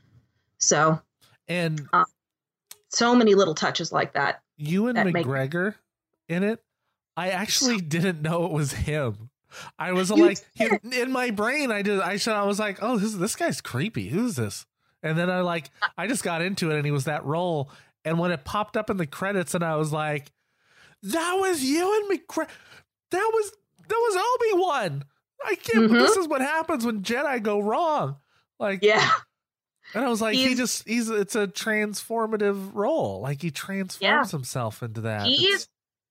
So, And uh, so many little touches like that. Ewan that make- McGregor in it, I actually didn't know it was him. I was You like, he, in my brain, I did. I should. I was like, oh, this this guy's creepy. Who's this? And then I like, I just got into it, and he was that role. And when it popped up in the credits, and I was like, that was Ewan McGregor. That was that was Obi-Wan. I can't. Mhm. This is what happens when Jedi go wrong. Like, Yeah. and I was like, he He's- just, he's, it's a transformative role. Like he transforms Yeah. himself into that. He It's- is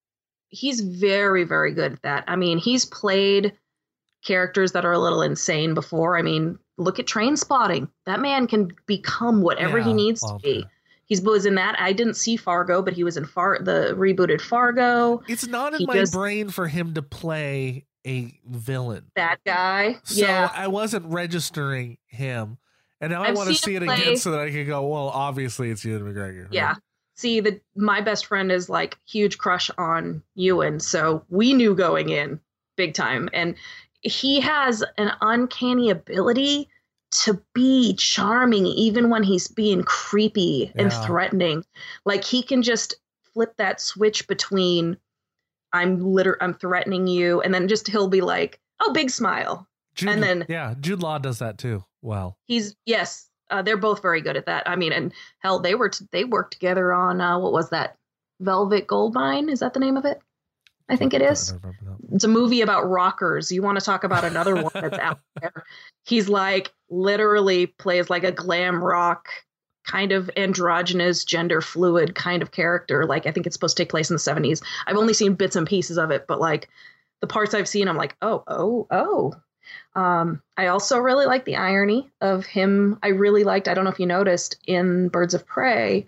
he's very, very good at that. I mean, he's played characters that are a little insane before. I mean, look at Train Spotting. That man can become whatever he Yeah, needs well, to be. He's was in that. I didn't see Fargo, but he was in Far the rebooted Fargo. It's not in He my just- brain for him to play a villain. That guy. So yeah. I wasn't registering him. And now I I've want to seen see it him again play- so that I can go, well, obviously it's Ewan McGregor. right? Yeah. See, the my best friend is like huge crush on Ewan, so we knew going in big time. And he has an uncanny ability to be charming even when he's being creepy and Yeah. threatening. Like he can just flip that switch between I'm liter I'm threatening you, and then just he'll be like, oh, big smile. Jude, and then- yeah, Jude Law does that too. Well, He's yes, uh, they're both very good at that. I mean, and hell, they were t- they worked together on uh, what was that? Velvet Goldmine? Is that the name of it? I think it is. I don't remember that. It's a movie about rockers. You want to talk about another one that's out there? He's like literally plays like a glam rock kind of androgynous, gender fluid kind of character. Like I think it's supposed to take place in the seventies. I've only seen bits and pieces of it, but like the parts I've seen, I'm like, oh, oh, oh. Um, I also really like the irony of him. I really liked, I don't know if you noticed in Birds of Prey,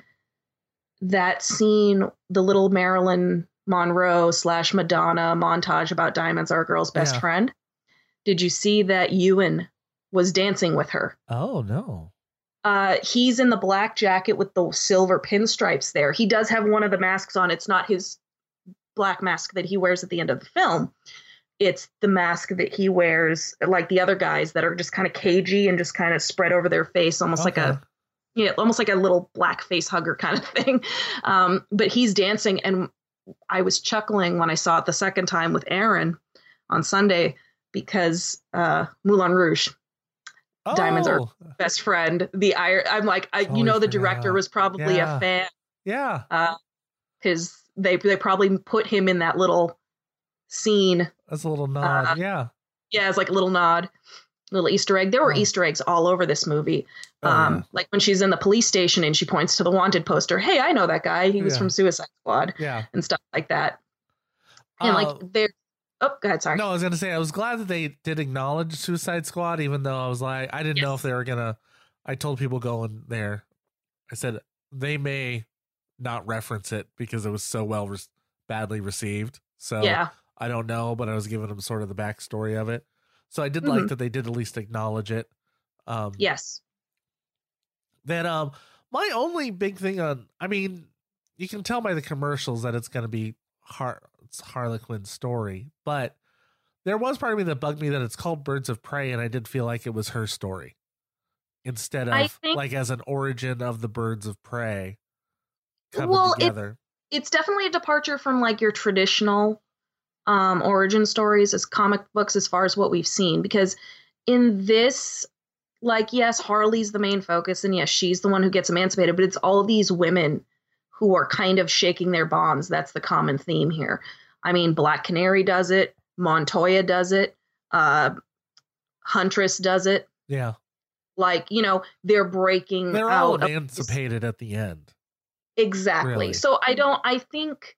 that scene, the little Marilyn Monroe slash Madonna montage about Diamond's our girl's best Yeah. friend. Did you see that Ewan was dancing with her? Oh, no. Uh, he's in the black jacket with the silver pinstripes there. He does have one of the masks on. It's not his black mask that he wears at the end of the film. It's the mask that he wears, like the other guys that are just kind of cagey and just kind of spread over their face, almost like Okay. a, yeah, almost like a little black face hugger kind of thing. Um, but he's dancing, and I was chuckling when I saw it the second time with Aaron on Sunday because uh, Moulin Rouge, Oh, Diamonds are- best friend, the I, I'm like, I, you Totally know, the forgot. director was probably Yeah. a fan yeah. because they they probably put him in that little scene. That's a little nod. Uh, yeah. Yeah, it's like a little nod, little Easter egg. There were Oh. Easter eggs all over this movie. Oh, um, yeah. Like when she's in the police station and she points to the wanted poster. Hey, I know that guy. He was Yeah. from Suicide Squad Yeah. and stuff like that. And Uh, like they're oh, go ahead. Sorry. No, I was gonna say I was glad that they did acknowledge Suicide Squad, even though I was like, I didn't know Yes. if they were gonna. I told people going there, I said they may not reference it because it was so well re- badly received. So Yeah. I don't know, but I was giving them sort of the backstory of it. So I did Mhm. like that they did at least acknowledge it. Um, Yes. Then um, my only big thing on, I mean, you can tell by the commercials that it's going to be Har- it's Harley Quinn's story, but there was part of me that bugged me that it's called Birds of Prey, and I did feel like it was her story instead I of think- like as an origin of the Birds of Prey coming Well, it- together. It's definitely a departure from like your traditional um, origin stories as comic books as far as what we've seen. Because in this, like, yes, Harley's the main focus, and yes, she's the one who gets emancipated, but it's all these women who are kind of shaking their bonds. That's the common theme here. I mean, Black Canary does it. Montoya does it. Uh, Huntress does it. Yeah. Like, you know, they're breaking They're all out of this- emancipated at the end. Exactly. Really. So I don't, I think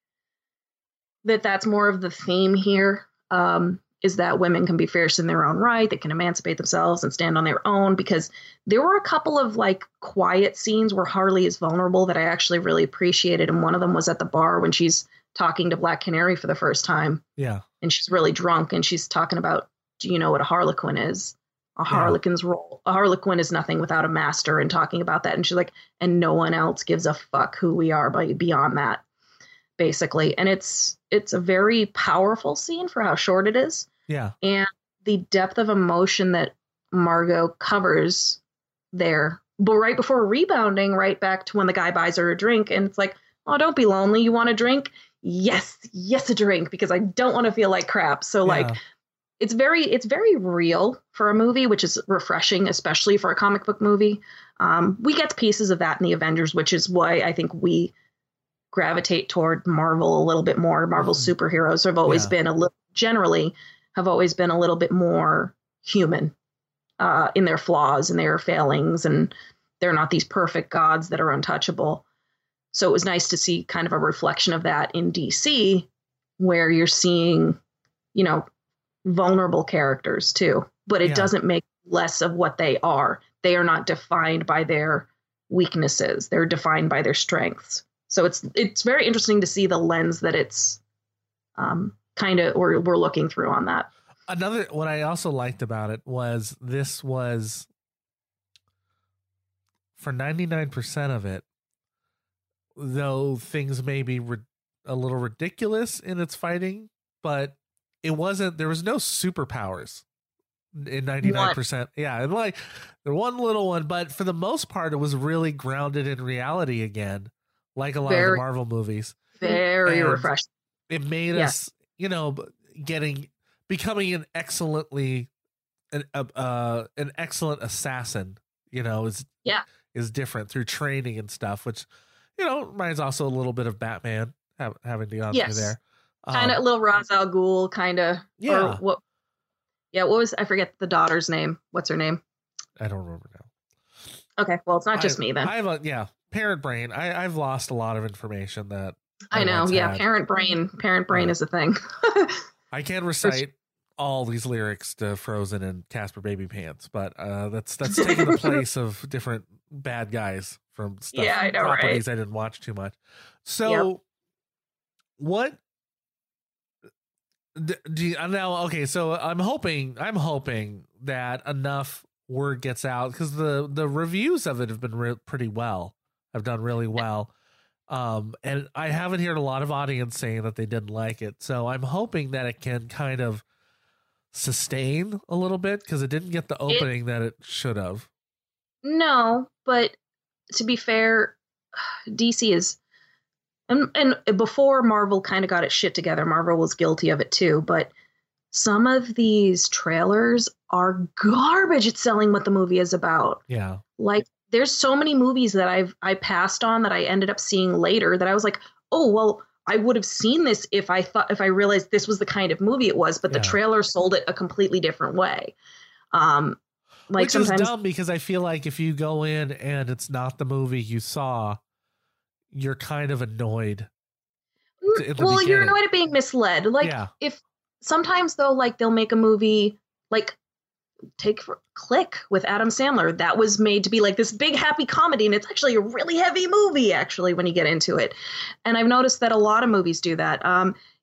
that that's more of the theme here, um, is that women can be fierce in their own right. They can emancipate themselves and stand on their own, because there were a couple of like quiet scenes where Harley is vulnerable that I actually really appreciated. And one of them was at the bar when she's talking to Black Canary for the first time, Yeah. and she's really drunk, and she's talking about, do you know what a harlequin is? A harlequin's role. A harlequin is nothing without a master, and talking about that. And she's like, and no one else gives a fuck who we are by beyond that, basically. And it's it's a very powerful scene for how short it is. Yeah. And the depth of emotion that Margot covers there. But right before rebounding right back to when the guy buys her a drink, and it's like, oh, don't be lonely. You want a drink? Yes, yes, a drink, because I don't want to feel like crap. So like, Yeah. it's very, it's very real for a movie, which is refreshing, especially for a comic book movie. Um, we get pieces of that in the Avengers, which is why I think we gravitate toward Marvel a little bit more. Marvel Mhm. superheroes have always Yeah. been a little, generally have always been a little bit more human uh, in their flaws and their failings, and they're not these perfect gods that are untouchable. So it was nice to see kind of a reflection of that in D C, where you're seeing, you know, vulnerable characters too, but it Yeah. doesn't make less of what they are. They are not defined by their weaknesses. They're defined by their strengths. So it's it's very interesting to see the lens that it's um, kind of we're we're looking through on that. Another, what I also liked about it was this was, for ninety-nine percent of it, though things may be ri- a little ridiculous in its fighting, but it wasn't, there was no superpowers in ninety-nine percent. Yeah. And like the one little one, but for the most part, it was really grounded in reality again, like a lot of Very- the Marvel movies. Very And refreshing. It made Yeah. us, you know, b- getting, becoming an excellently, an, uh, uh, an excellent assassin, you know, is, Yeah. is different through training and stuff, which, you know, reminds also a little bit of Batman have, having to go through Yes. there. Kind of Um, little Ra's al Ghul kind of. Yeah. Or what? Yeah. What was, I forget the daughter's name. What's her name? I don't remember now. Okay. Well, it's not just I, me then. I have a, yeah, parent brain. I, I've lost a lot of information that I know. once Yeah. had. Parent brain. Parent brain Right. is a thing. I can recite all these lyrics to Frozen and Casper Baby Pants, but uh, that's that's taking the place of different bad guys from stuff, Yeah, I know, right? properties I didn't watch too much. So, what d- do you, uh, now? Okay, so I'm hoping I'm hoping that enough word gets out, because the the reviews of it have been re- pretty well. Have done really well. Um, and I haven't heard a lot of audience saying that they didn't like it. So I'm hoping that it can kind of sustain a little bit, because it didn't get the opening that it should have. No, but to be fair, D C is, and, and before Marvel kind of got its shit together, Marvel was guilty of it too, but some of these trailers are garbage at selling what the movie is about. Yeah. Like, there's so many movies that I've I passed on that I ended up seeing later that I was like, oh, well, I would have seen this if I thought if I realized this was the kind of movie it was, but the Yeah. trailer sold it a completely different way. Um, like Which is sometimes, dumb, because I feel like if you go in and it's not the movie you saw, you're kind of annoyed. Mm, at the well, you're beginning. annoyed at being misled. Like, Yeah. if sometimes though, like they'll make a movie like take for Click with Adam Sandler that was made to be like this big happy comedy, and it's actually a really heavy movie actually when you get into it. And I've noticed that a lot of movies do that. Um,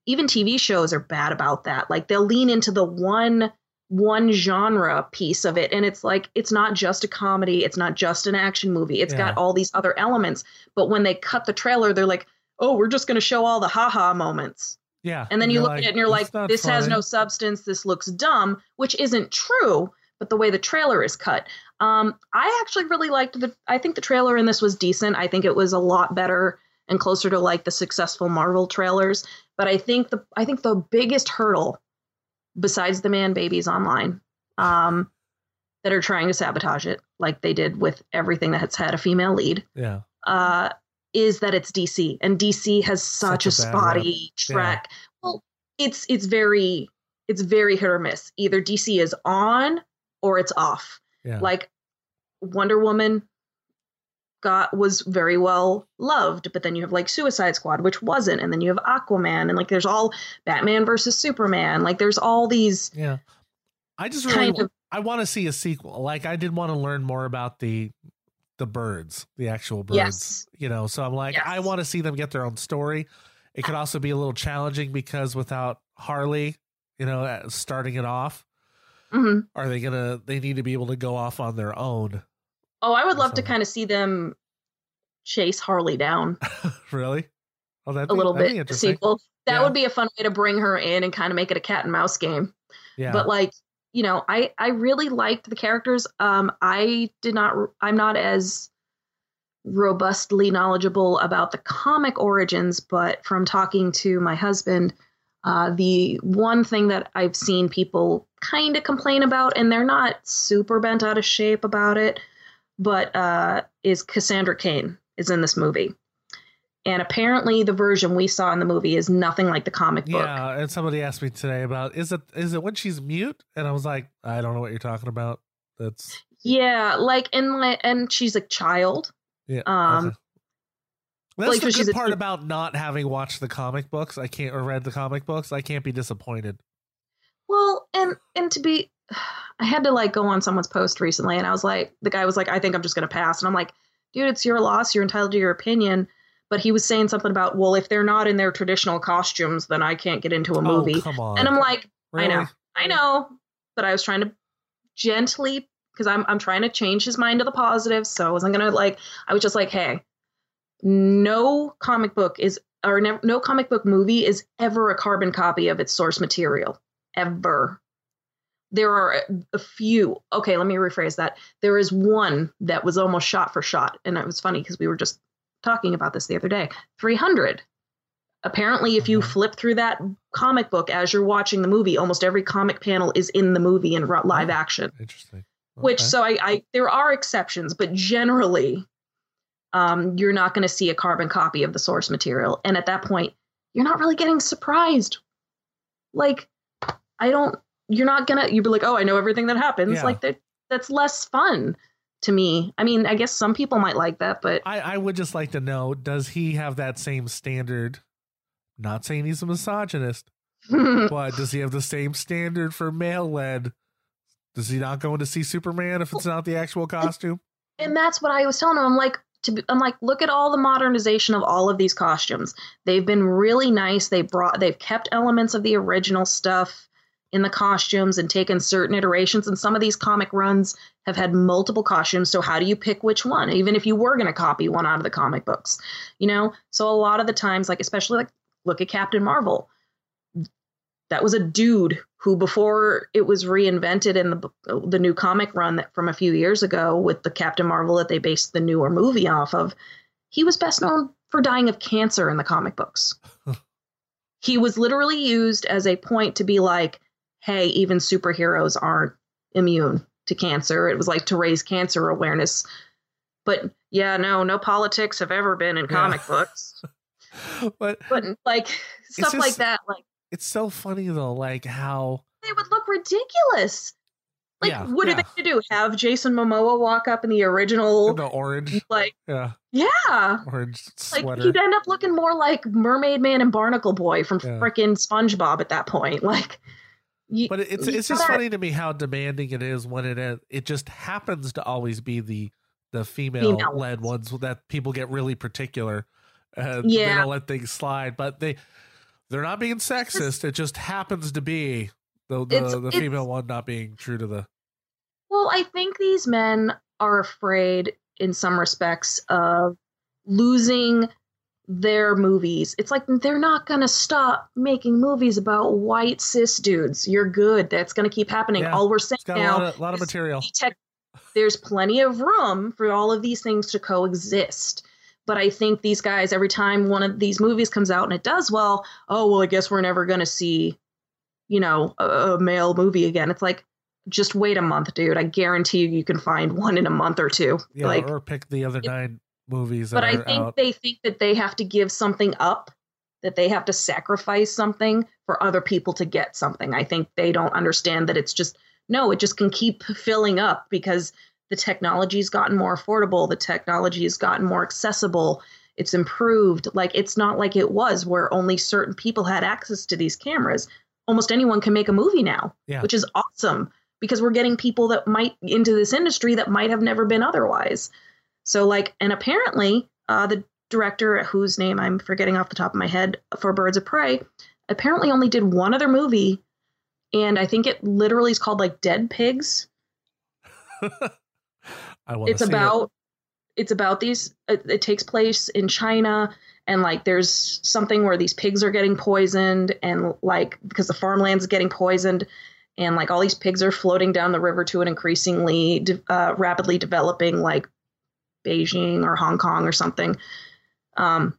even T V shows are bad about that. Like they'll lean into the one one genre piece of it, and it's like it's not just a comedy, it's not just an action movie, it's Yeah. got all these other elements. But when they cut the trailer, they're like, oh, we're just going to show all the haha moments. Yeah. And then you you're look like, at it and you're "It's like, not this has funny." no substance, this looks dumb, which isn't true, but the way the trailer is cut. Um, I actually really liked the, I think the trailer in this was decent. I think it was a lot better and closer to like the successful Marvel trailers. But I think the, I think the biggest hurdle besides the man babies online, um, that are trying to sabotage it, like they did with everything that has had a female lead, Yeah. uh, is that it's D C, and D C has such, Such a a, bad spotty track. Well, it's it's very it's very hit or miss. Either D C is on or it's off. Yeah. Like Wonder Woman got was very well loved, but then you have like Suicide Squad, which wasn't, and then you have Aquaman, and like there's all Batman versus Superman. Like there's all these Yeah. I just really kind of I want to see a sequel. Like I did want to learn more about the the birds, the actual birds, Yes. you know. So I'm like, Yes. I want to see them get their own story. It could also be a little challenging because without Harley, you know, uh, starting it off, Mhm. are they gonna? They need to be able to go off on their own. Oh, I would love to So- kind of see them chase Harley down Really? Oh, that a little bit. The interesting. sequel. That Yeah. would be a fun way to bring her in and kind of make it a cat and mouse game. Yeah. But like, you know, I I really liked the characters. Um, I did not. I'm not as robustly knowledgeable about the comic origins, but from talking to my husband, uh, the one thing that I've seen people kind of complain about, and they're not super bent out of shape about it, but uh, is Cassandra Cain is in this movie. And apparently the version we saw in the movie is nothing like the comic book. Yeah, and somebody asked me today about is it is it when she's mute, and I was like, I don't know what you're talking about. That's Yeah, like and like, and she's a child. yeah. Um, okay. That's like, the so she's good a- part about not having watched the comic books. I can't or read the comic books. I can't be disappointed. Well, and and to be, I had to like go on someone's post recently, and I was like, the guy was like, I think I'm just gonna pass, and I'm like, dude, it's your loss. You're entitled to your opinion. But he was saying something about, well, if they're not in their traditional costumes, then I can't get into a movie. Oh, come on. And I'm like, Really? I know, I know, but I was trying to gently, because I'm I'm trying to change his mind to the positive. So I wasn't gonna like, I was just like, hey, no comic book is or no, no comic book movie is ever a carbon copy of its source material, ever. There are a few. Okay, let me rephrase that. There is one that was almost shot for shot, and it was funny because we were just talking about this the other day. three hundred. Apparently, if you Mhm. flip through that comic book as you're watching the movie, almost every comic panel is in the movie in ro- live Oh. action. Interesting. Which, Okay. so I, I, there are exceptions, but generally, um, you're not going to see a carbon copy of the source material. And at that point, you're not really getting surprised. Like, I don't, you're not going to, you'd be like, oh, I know everything that happens. Yeah. Like, that, that's less fun to me. I mean, I guess some people might like that, but I, I would just like to know, does he have that same standard? Not saying he's a misogynist, but does he have the same standard for male led? Does he not go in to see Superman if it's not the actual costume? And that's what I was telling him. I'm like, to be, I'm like, look at all the modernization of all of these costumes. They've been really nice. They brought, they've kept elements of the original stuff in the costumes and taken certain iterations. And some of these comic runs have had multiple costumes. So how do you pick which one? Even if you were going to copy one out of the comic books, you know? So a lot of the times, like, especially like, look at Captain Marvel. That was a dude who, before it was reinvented in the the new comic run that from a few years ago with the Captain Marvel that they based the newer movie off of, he was best known for dying of cancer in the comic books. He was literally used as a point to be like, hey, even superheroes aren't immune to cancer. It was like to raise cancer awareness. But yeah, no, no politics have ever been in comic Yeah. books. But But like stuff just- like that, like it's so funny though, like how they would look ridiculous. Like, Yeah, what yeah. are they going to do? Have Jason Momoa walk up in the original, the orange, like, yeah, yeah. orange Like, sweater. he'd end up looking more like Mermaid Man and Barnacle Boy from Yeah. frickin' SpongeBob at that point. Like, you, But it's you it's just gotta- funny to me how demanding it is when it it just happens to always be the the female Female led ones that people get really particular. Uh, Yeah. They don't let things slide, but they They're not being sexist. It just happens to be the the, It's- the it's- female one not being true to the. Well, I think these men are afraid in some respects of losing their movies. It's like they're not going to stop making movies about white cis dudes. You're good. That's going to keep happening. Yeah. All we're saying It's got a now lot of, lot of is material. the tech- there's plenty of room for all of these things to coexist. But I think these guys, every time one of these movies comes out and it does well, oh, well, I guess we're never going to see, you know, a, a male movie again. It's like, just wait a month, dude. I guarantee you, you can find one in a month or two. Yeah, like, or pick the other nine movies that but I are think out. they think that they have to give something up, that they have to sacrifice something for other people to get something. I think they don't understand that it's just, no, it just can keep filling up because the technology's gotten more affordable. The technology has gotten more accessible. It's improved. Like, it's not like it was where only certain people had access to these cameras. Almost anyone can make a movie now, Yeah. which is awesome because we're getting people that might into this industry that might have never been otherwise. So like, and apparently uh, the director, whose name I'm forgetting off the top of my head, for Birds of Prey, apparently only did one other movie. And I think it literally is called like Dead Pigs. I want It's to see about, it's about these, it, it takes place in China. And like, there's something where these pigs are getting poisoned and like, because the farmland's getting poisoned and like all these pigs are floating down the river to an increasingly de- uh, rapidly developing like Beijing or Hong Kong or something. Um,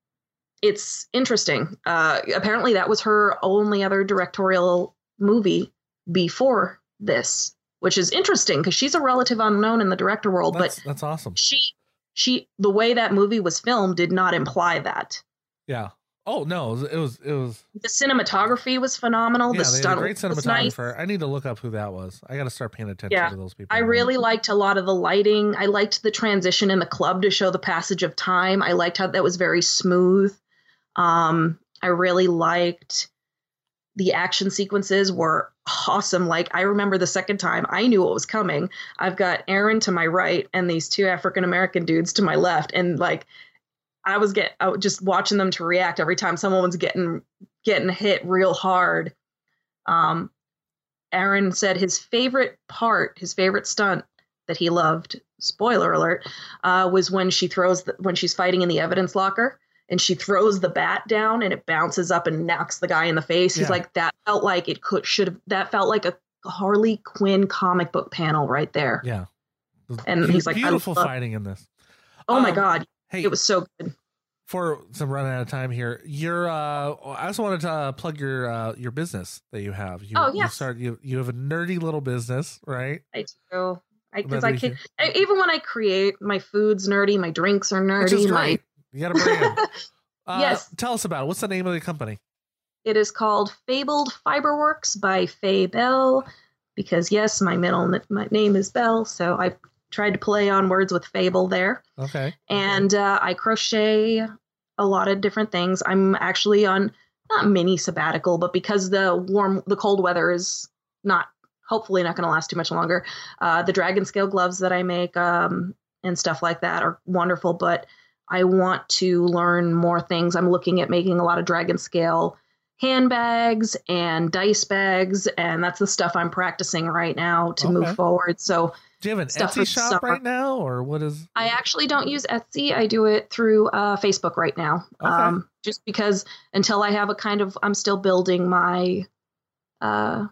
it's interesting. Uh, apparently that was her only other directorial movie before this, which is interesting because she's a relative unknown in the director world, it. That's, but that's awesome. she, she, the way that movie was filmed did not imply that. Yeah. Oh no, it was it was, it was The cinematography was phenomenal. yeah, the they had a stunt great was nice. cinematographer. I need to look up who that was. I got to start paying attention Yeah. to those people. I now. really liked a lot of the lighting. I liked the transition in the club to show the passage of time. I liked how that was very smooth. Um, I really liked the action sequences were awesome. Like, I remember the second time I knew what was coming. I've got Aaron to my right and these two African-American dudes to my left. And like, I was get I was just watching them to react every time someone was getting, getting hit real hard. Um, Aaron said his favorite part, his favorite stunt that he loved, spoiler alert, uh, was when she throws the, when she's fighting in the evidence locker and she throws the bat down and it bounces up and knocks the guy in the face. He's Yeah. like, that felt like it could should have that felt like a Harley Quinn comic book panel right there. Yeah. And Beau- he's like, I beautiful love- fighting in this. Oh my Um, God, Hey, it was so good. for some run out of time here, you're uh I also wanted to uh, plug your uh your business that you have. You, Oh, you yes. start you you have a nerdy little business, right? I do. I because That I is can your- I, even when I create, my food's nerdy, my drinks are Which is nerdy. My great. You got a brand. uh, Yes. Tell us about it. What's the name of the company? It is called Fabled Fiberworks by Faye Bell, because yes, my middle n- my name is Bell, so I tried to play on words with Fable there. Okay. And uh, I crochet a lot of different things. I'm actually on not mini sabbatical, but because the warm, the cold weather is not, hopefully not going to last too much longer. Uh, the dragon scale gloves that I make um, and stuff like that are wonderful, but I want to learn more things. I'm looking at making a lot of dragon scale handbags and dice bags, and that's the stuff I'm practicing right now to Okay. move forward. So Do you have an Stuff for Etsy shop summer. right now, or what is? I actually don't use Etsy. I do it through uh, Facebook right now. Okay. Um, just because until I have a kind of, I'm still building my uh,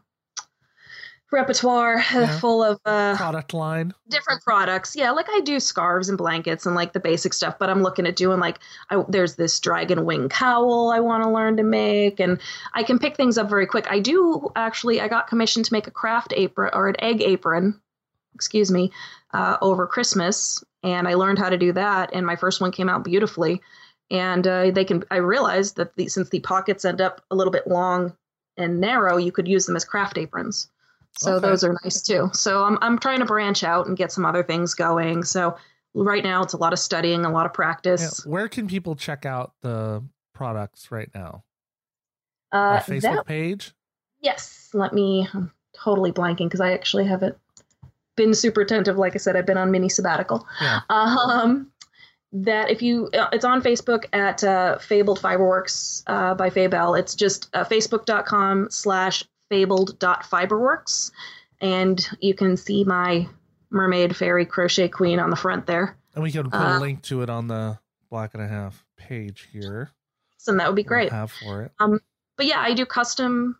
repertoire uh, Yeah. full of uh, Product line. different products. Yeah, like I do scarves and blankets and like the basic stuff, but I'm looking at doing like, I, there's this dragon wing cowl I want to learn to make, and I can pick things up very quick. I do actually, I got commissioned to make a craft apron or an egg apron, excuse me, uh, over Christmas. And I learned how to do that. And my first one came out beautifully. And uh, they can, I realized that the, since the pockets end up a little bit long and narrow, you could use them as craft aprons. So Okay. those are nice too. So I'm I'm trying to branch out and get some other things going. So right now it's a lot of studying, a lot of Yeah. practice. Where can people check out the products right now? Uh, A Facebook that, page? yes, let me, I'm totally blanking because I actually haven't been super attentive. Like I said, I've been on mini sabbatical. Yeah. Um, that if you, uh, it's on Facebook at uh, Fabled Fiberworks uh, by Fabel. It's just uh, facebook.com slash fabled.fiberworks. And you can see my mermaid fairy crochet queen on the front there. And we can put uh, a link to it on the Black and a Half page here. And that would be great. We'll have for it. Um, but yeah, I do custom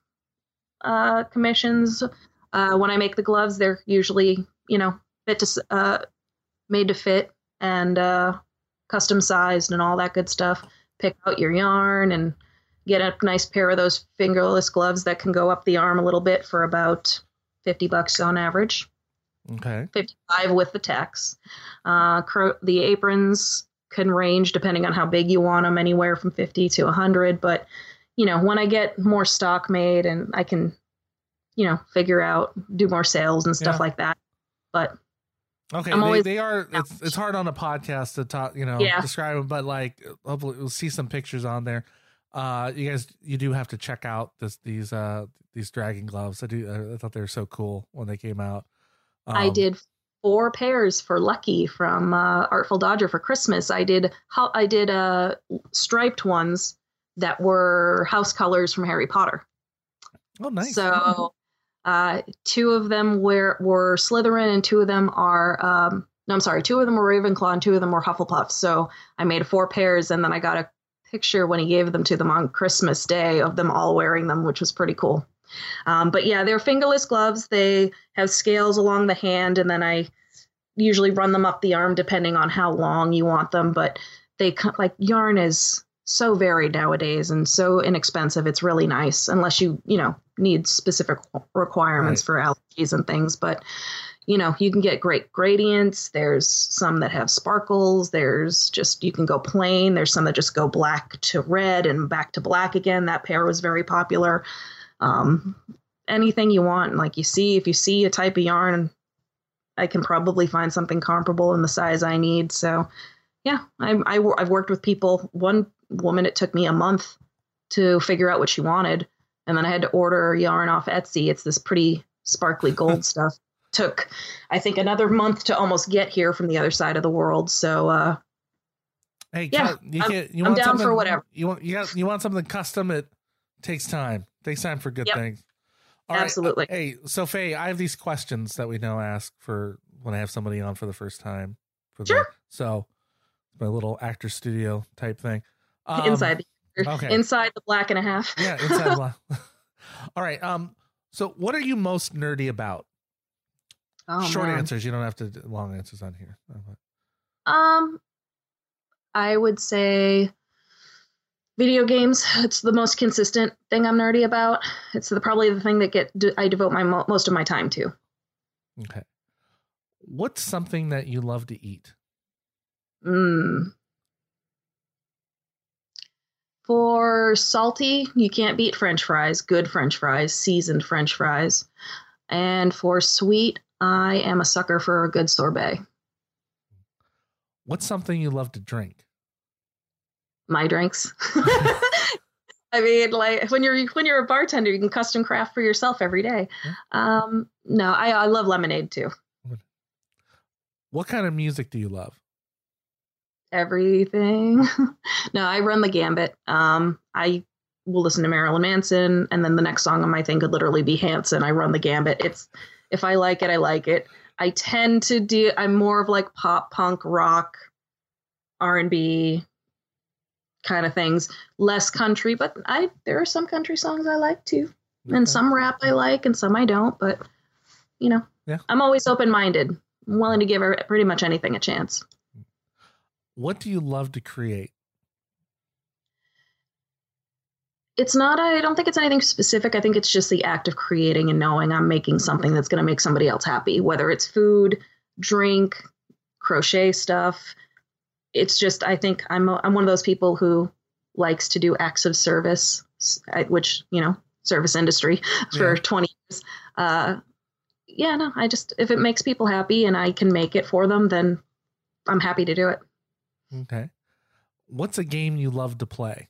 uh, commissions. Uh, when I make the gloves, they're usually, you know, fit to, uh, made to fit and uh, custom sized and all that good stuff. Pick out your yarn and get a nice pair of those fingerless gloves that can go up the arm a little bit for about fifty bucks on average. Okay. fifty-five with the tax. Uh, cro- the aprons can range depending on how big you want them, anywhere from fifty to one hundred. But, you know, when I get more stock made and I can, you know, figure out, do more sales and stuff yeah. like that. But okay, I'm they, always, they are, it's, it's hard on a podcast to talk, you know, yeah. describe them, but like, hopefully we'll see some pictures on there. Uh, you guys, you do have to check out this, these, uh, these dragon gloves. I do. I thought they were so cool when they came out. Um, I did four pairs for Lucky from uh, Artful Dodger for Christmas. I did how I did uh, striped ones that were house colors from Harry Potter. Oh, nice. So uh, two of them were were Slytherin, and two of them are um, no, I'm sorry, two of them were Ravenclaw, and two of them were Hufflepuff. So I made four pairs, and then I got a picture when he gave them to them on Christmas Day of them all wearing them, which was pretty cool. Um, but yeah, they're fingerless gloves. They have scales along the hand, and then I usually run them up the arm depending on how long you want them. But they like yarn is so varied nowadays and so inexpensive. It's really nice unless you, you know, need specific requirements right. for allergies and things. But, you know, you can get great gradients. There's some that have sparkles. There's just, you can go plain. There's some that just go black to red and back to black again. That pair was very popular. Um, anything you want, like you see, if you see a type of yarn, I can probably find something comparable in the size I need. So yeah, I, I, I've worked with people. One woman, it took me a month to figure out what she wanted. And then I had to order yarn off Etsy. It's this pretty sparkly gold stuff. Took, I think, another month to almost get here from the other side of the world. So, uh, hey, yeah, you I'm, can't, you I'm want down for whatever. You want, you got, you want something custom. It takes time. Takes time for good yep. things. All Absolutely. Right, uh, hey, so Faye, I have these questions that we now ask for when I have somebody on for the first time. For sure. The, so my little actor studio type thing. Um, inside the okay. inside the black and a half. Yeah, inside the black. All right. Um. So, what are you most nerdy about? Oh, Short man. answers. You don't have to do long answers on here. Um, I would say video games. It's the most consistent thing I'm nerdy about. It's the, probably the thing that get I devote my mo- most of my time to. Okay. What's something that you love to eat? Mm. For salty, you can't beat French fries. Good French fries, seasoned French fries. And for sweet, I am a sucker for a good sorbet. What's something you love to drink? My drinks. I mean, like when you're when you're a bartender, you can custom craft for yourself every day. Yeah. Um, no, I, I love lemonade too. What kind of music do you love? Everything. No, I run the gambit. Um, I will listen to Marilyn Manson, and then the next song on my thing could literally be Hanson. I run the gambit. It's if I like it, I like it. I tend to do. I'm more of like pop, punk, rock, R and B kind of things. Less country, but I there are some country songs I like too, okay. And some rap I like, and some I don't. But you know, yeah. I'm always open minded. I'm willing to give pretty much anything a chance. What do you love to create? It's not, I don't think it's anything specific. I think it's just the act of creating and knowing I'm making something that's going to make somebody else happy, whether it's food, drink, crochet stuff. It's just, I think I'm, a, I'm one of those people who likes to do acts of service, which, you know, service industry for yeah. twenty years. Uh, yeah, no, I just, if it makes people happy and I can make it for them, then I'm happy to do it. Okay. What's a game you love to play?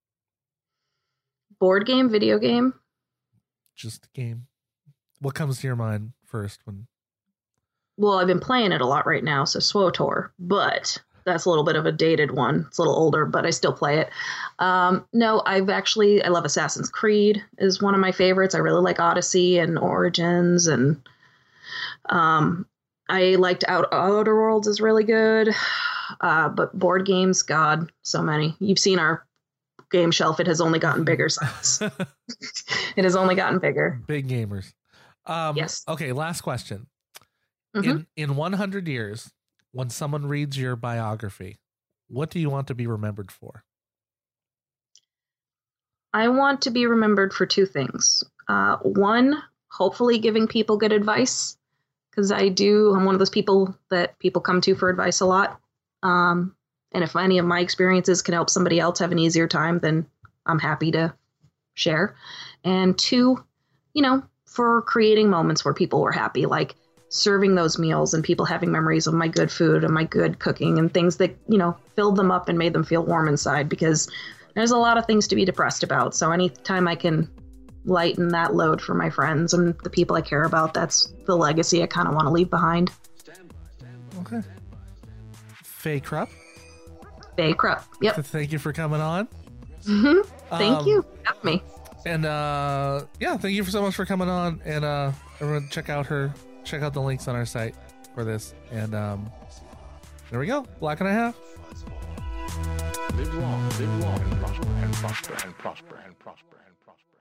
Board game, video game? Just a game. What comes to your mind first when? Well, I've been playing it a lot right now, so SWOTOR, but that's a little bit of a dated one. It's a little older, but I still play it. Um, no, I've actually, I love Assassin's Creed is one of my favorites. I really like Odyssey and Origins, and um, I liked Out, Outer Worlds is really good. Uh, but board games, God, so many. You've seen our game shelf. It has only gotten bigger since. It has only gotten bigger. Big gamers. Um, yes. Okay, last question. Mm-hmm. In in one hundred years, when someone reads your biography, what do you want to be remembered for? I want to be remembered for two things. Uh, one, hopefully giving people good advice, because I do, I'm one of those people that people come to for advice a lot. Um, and if any of my experiences can help somebody else have an easier time, then I'm happy to share. And two, you know, for creating moments where people were happy, like serving those meals and people having memories of my good food and my good cooking and things that, you know, filled them up and made them feel warm inside, because there's a lot of things to be depressed about. So anytime I can lighten that load for my friends and the people I care about, that's the legacy I kind of want to leave behind. Okay. Faye Krupp. Faye Krupp. Yep. Thank you for coming on. Mm-hmm. Thank Um, you for having me. And uh, yeah, thank you so much for coming on. And uh, everyone, check out her, check out the links on our site for this. And um, there we go. Black and a half. Live long, live long, and prosper, and prosper, and prosper, and prosper, and prosper.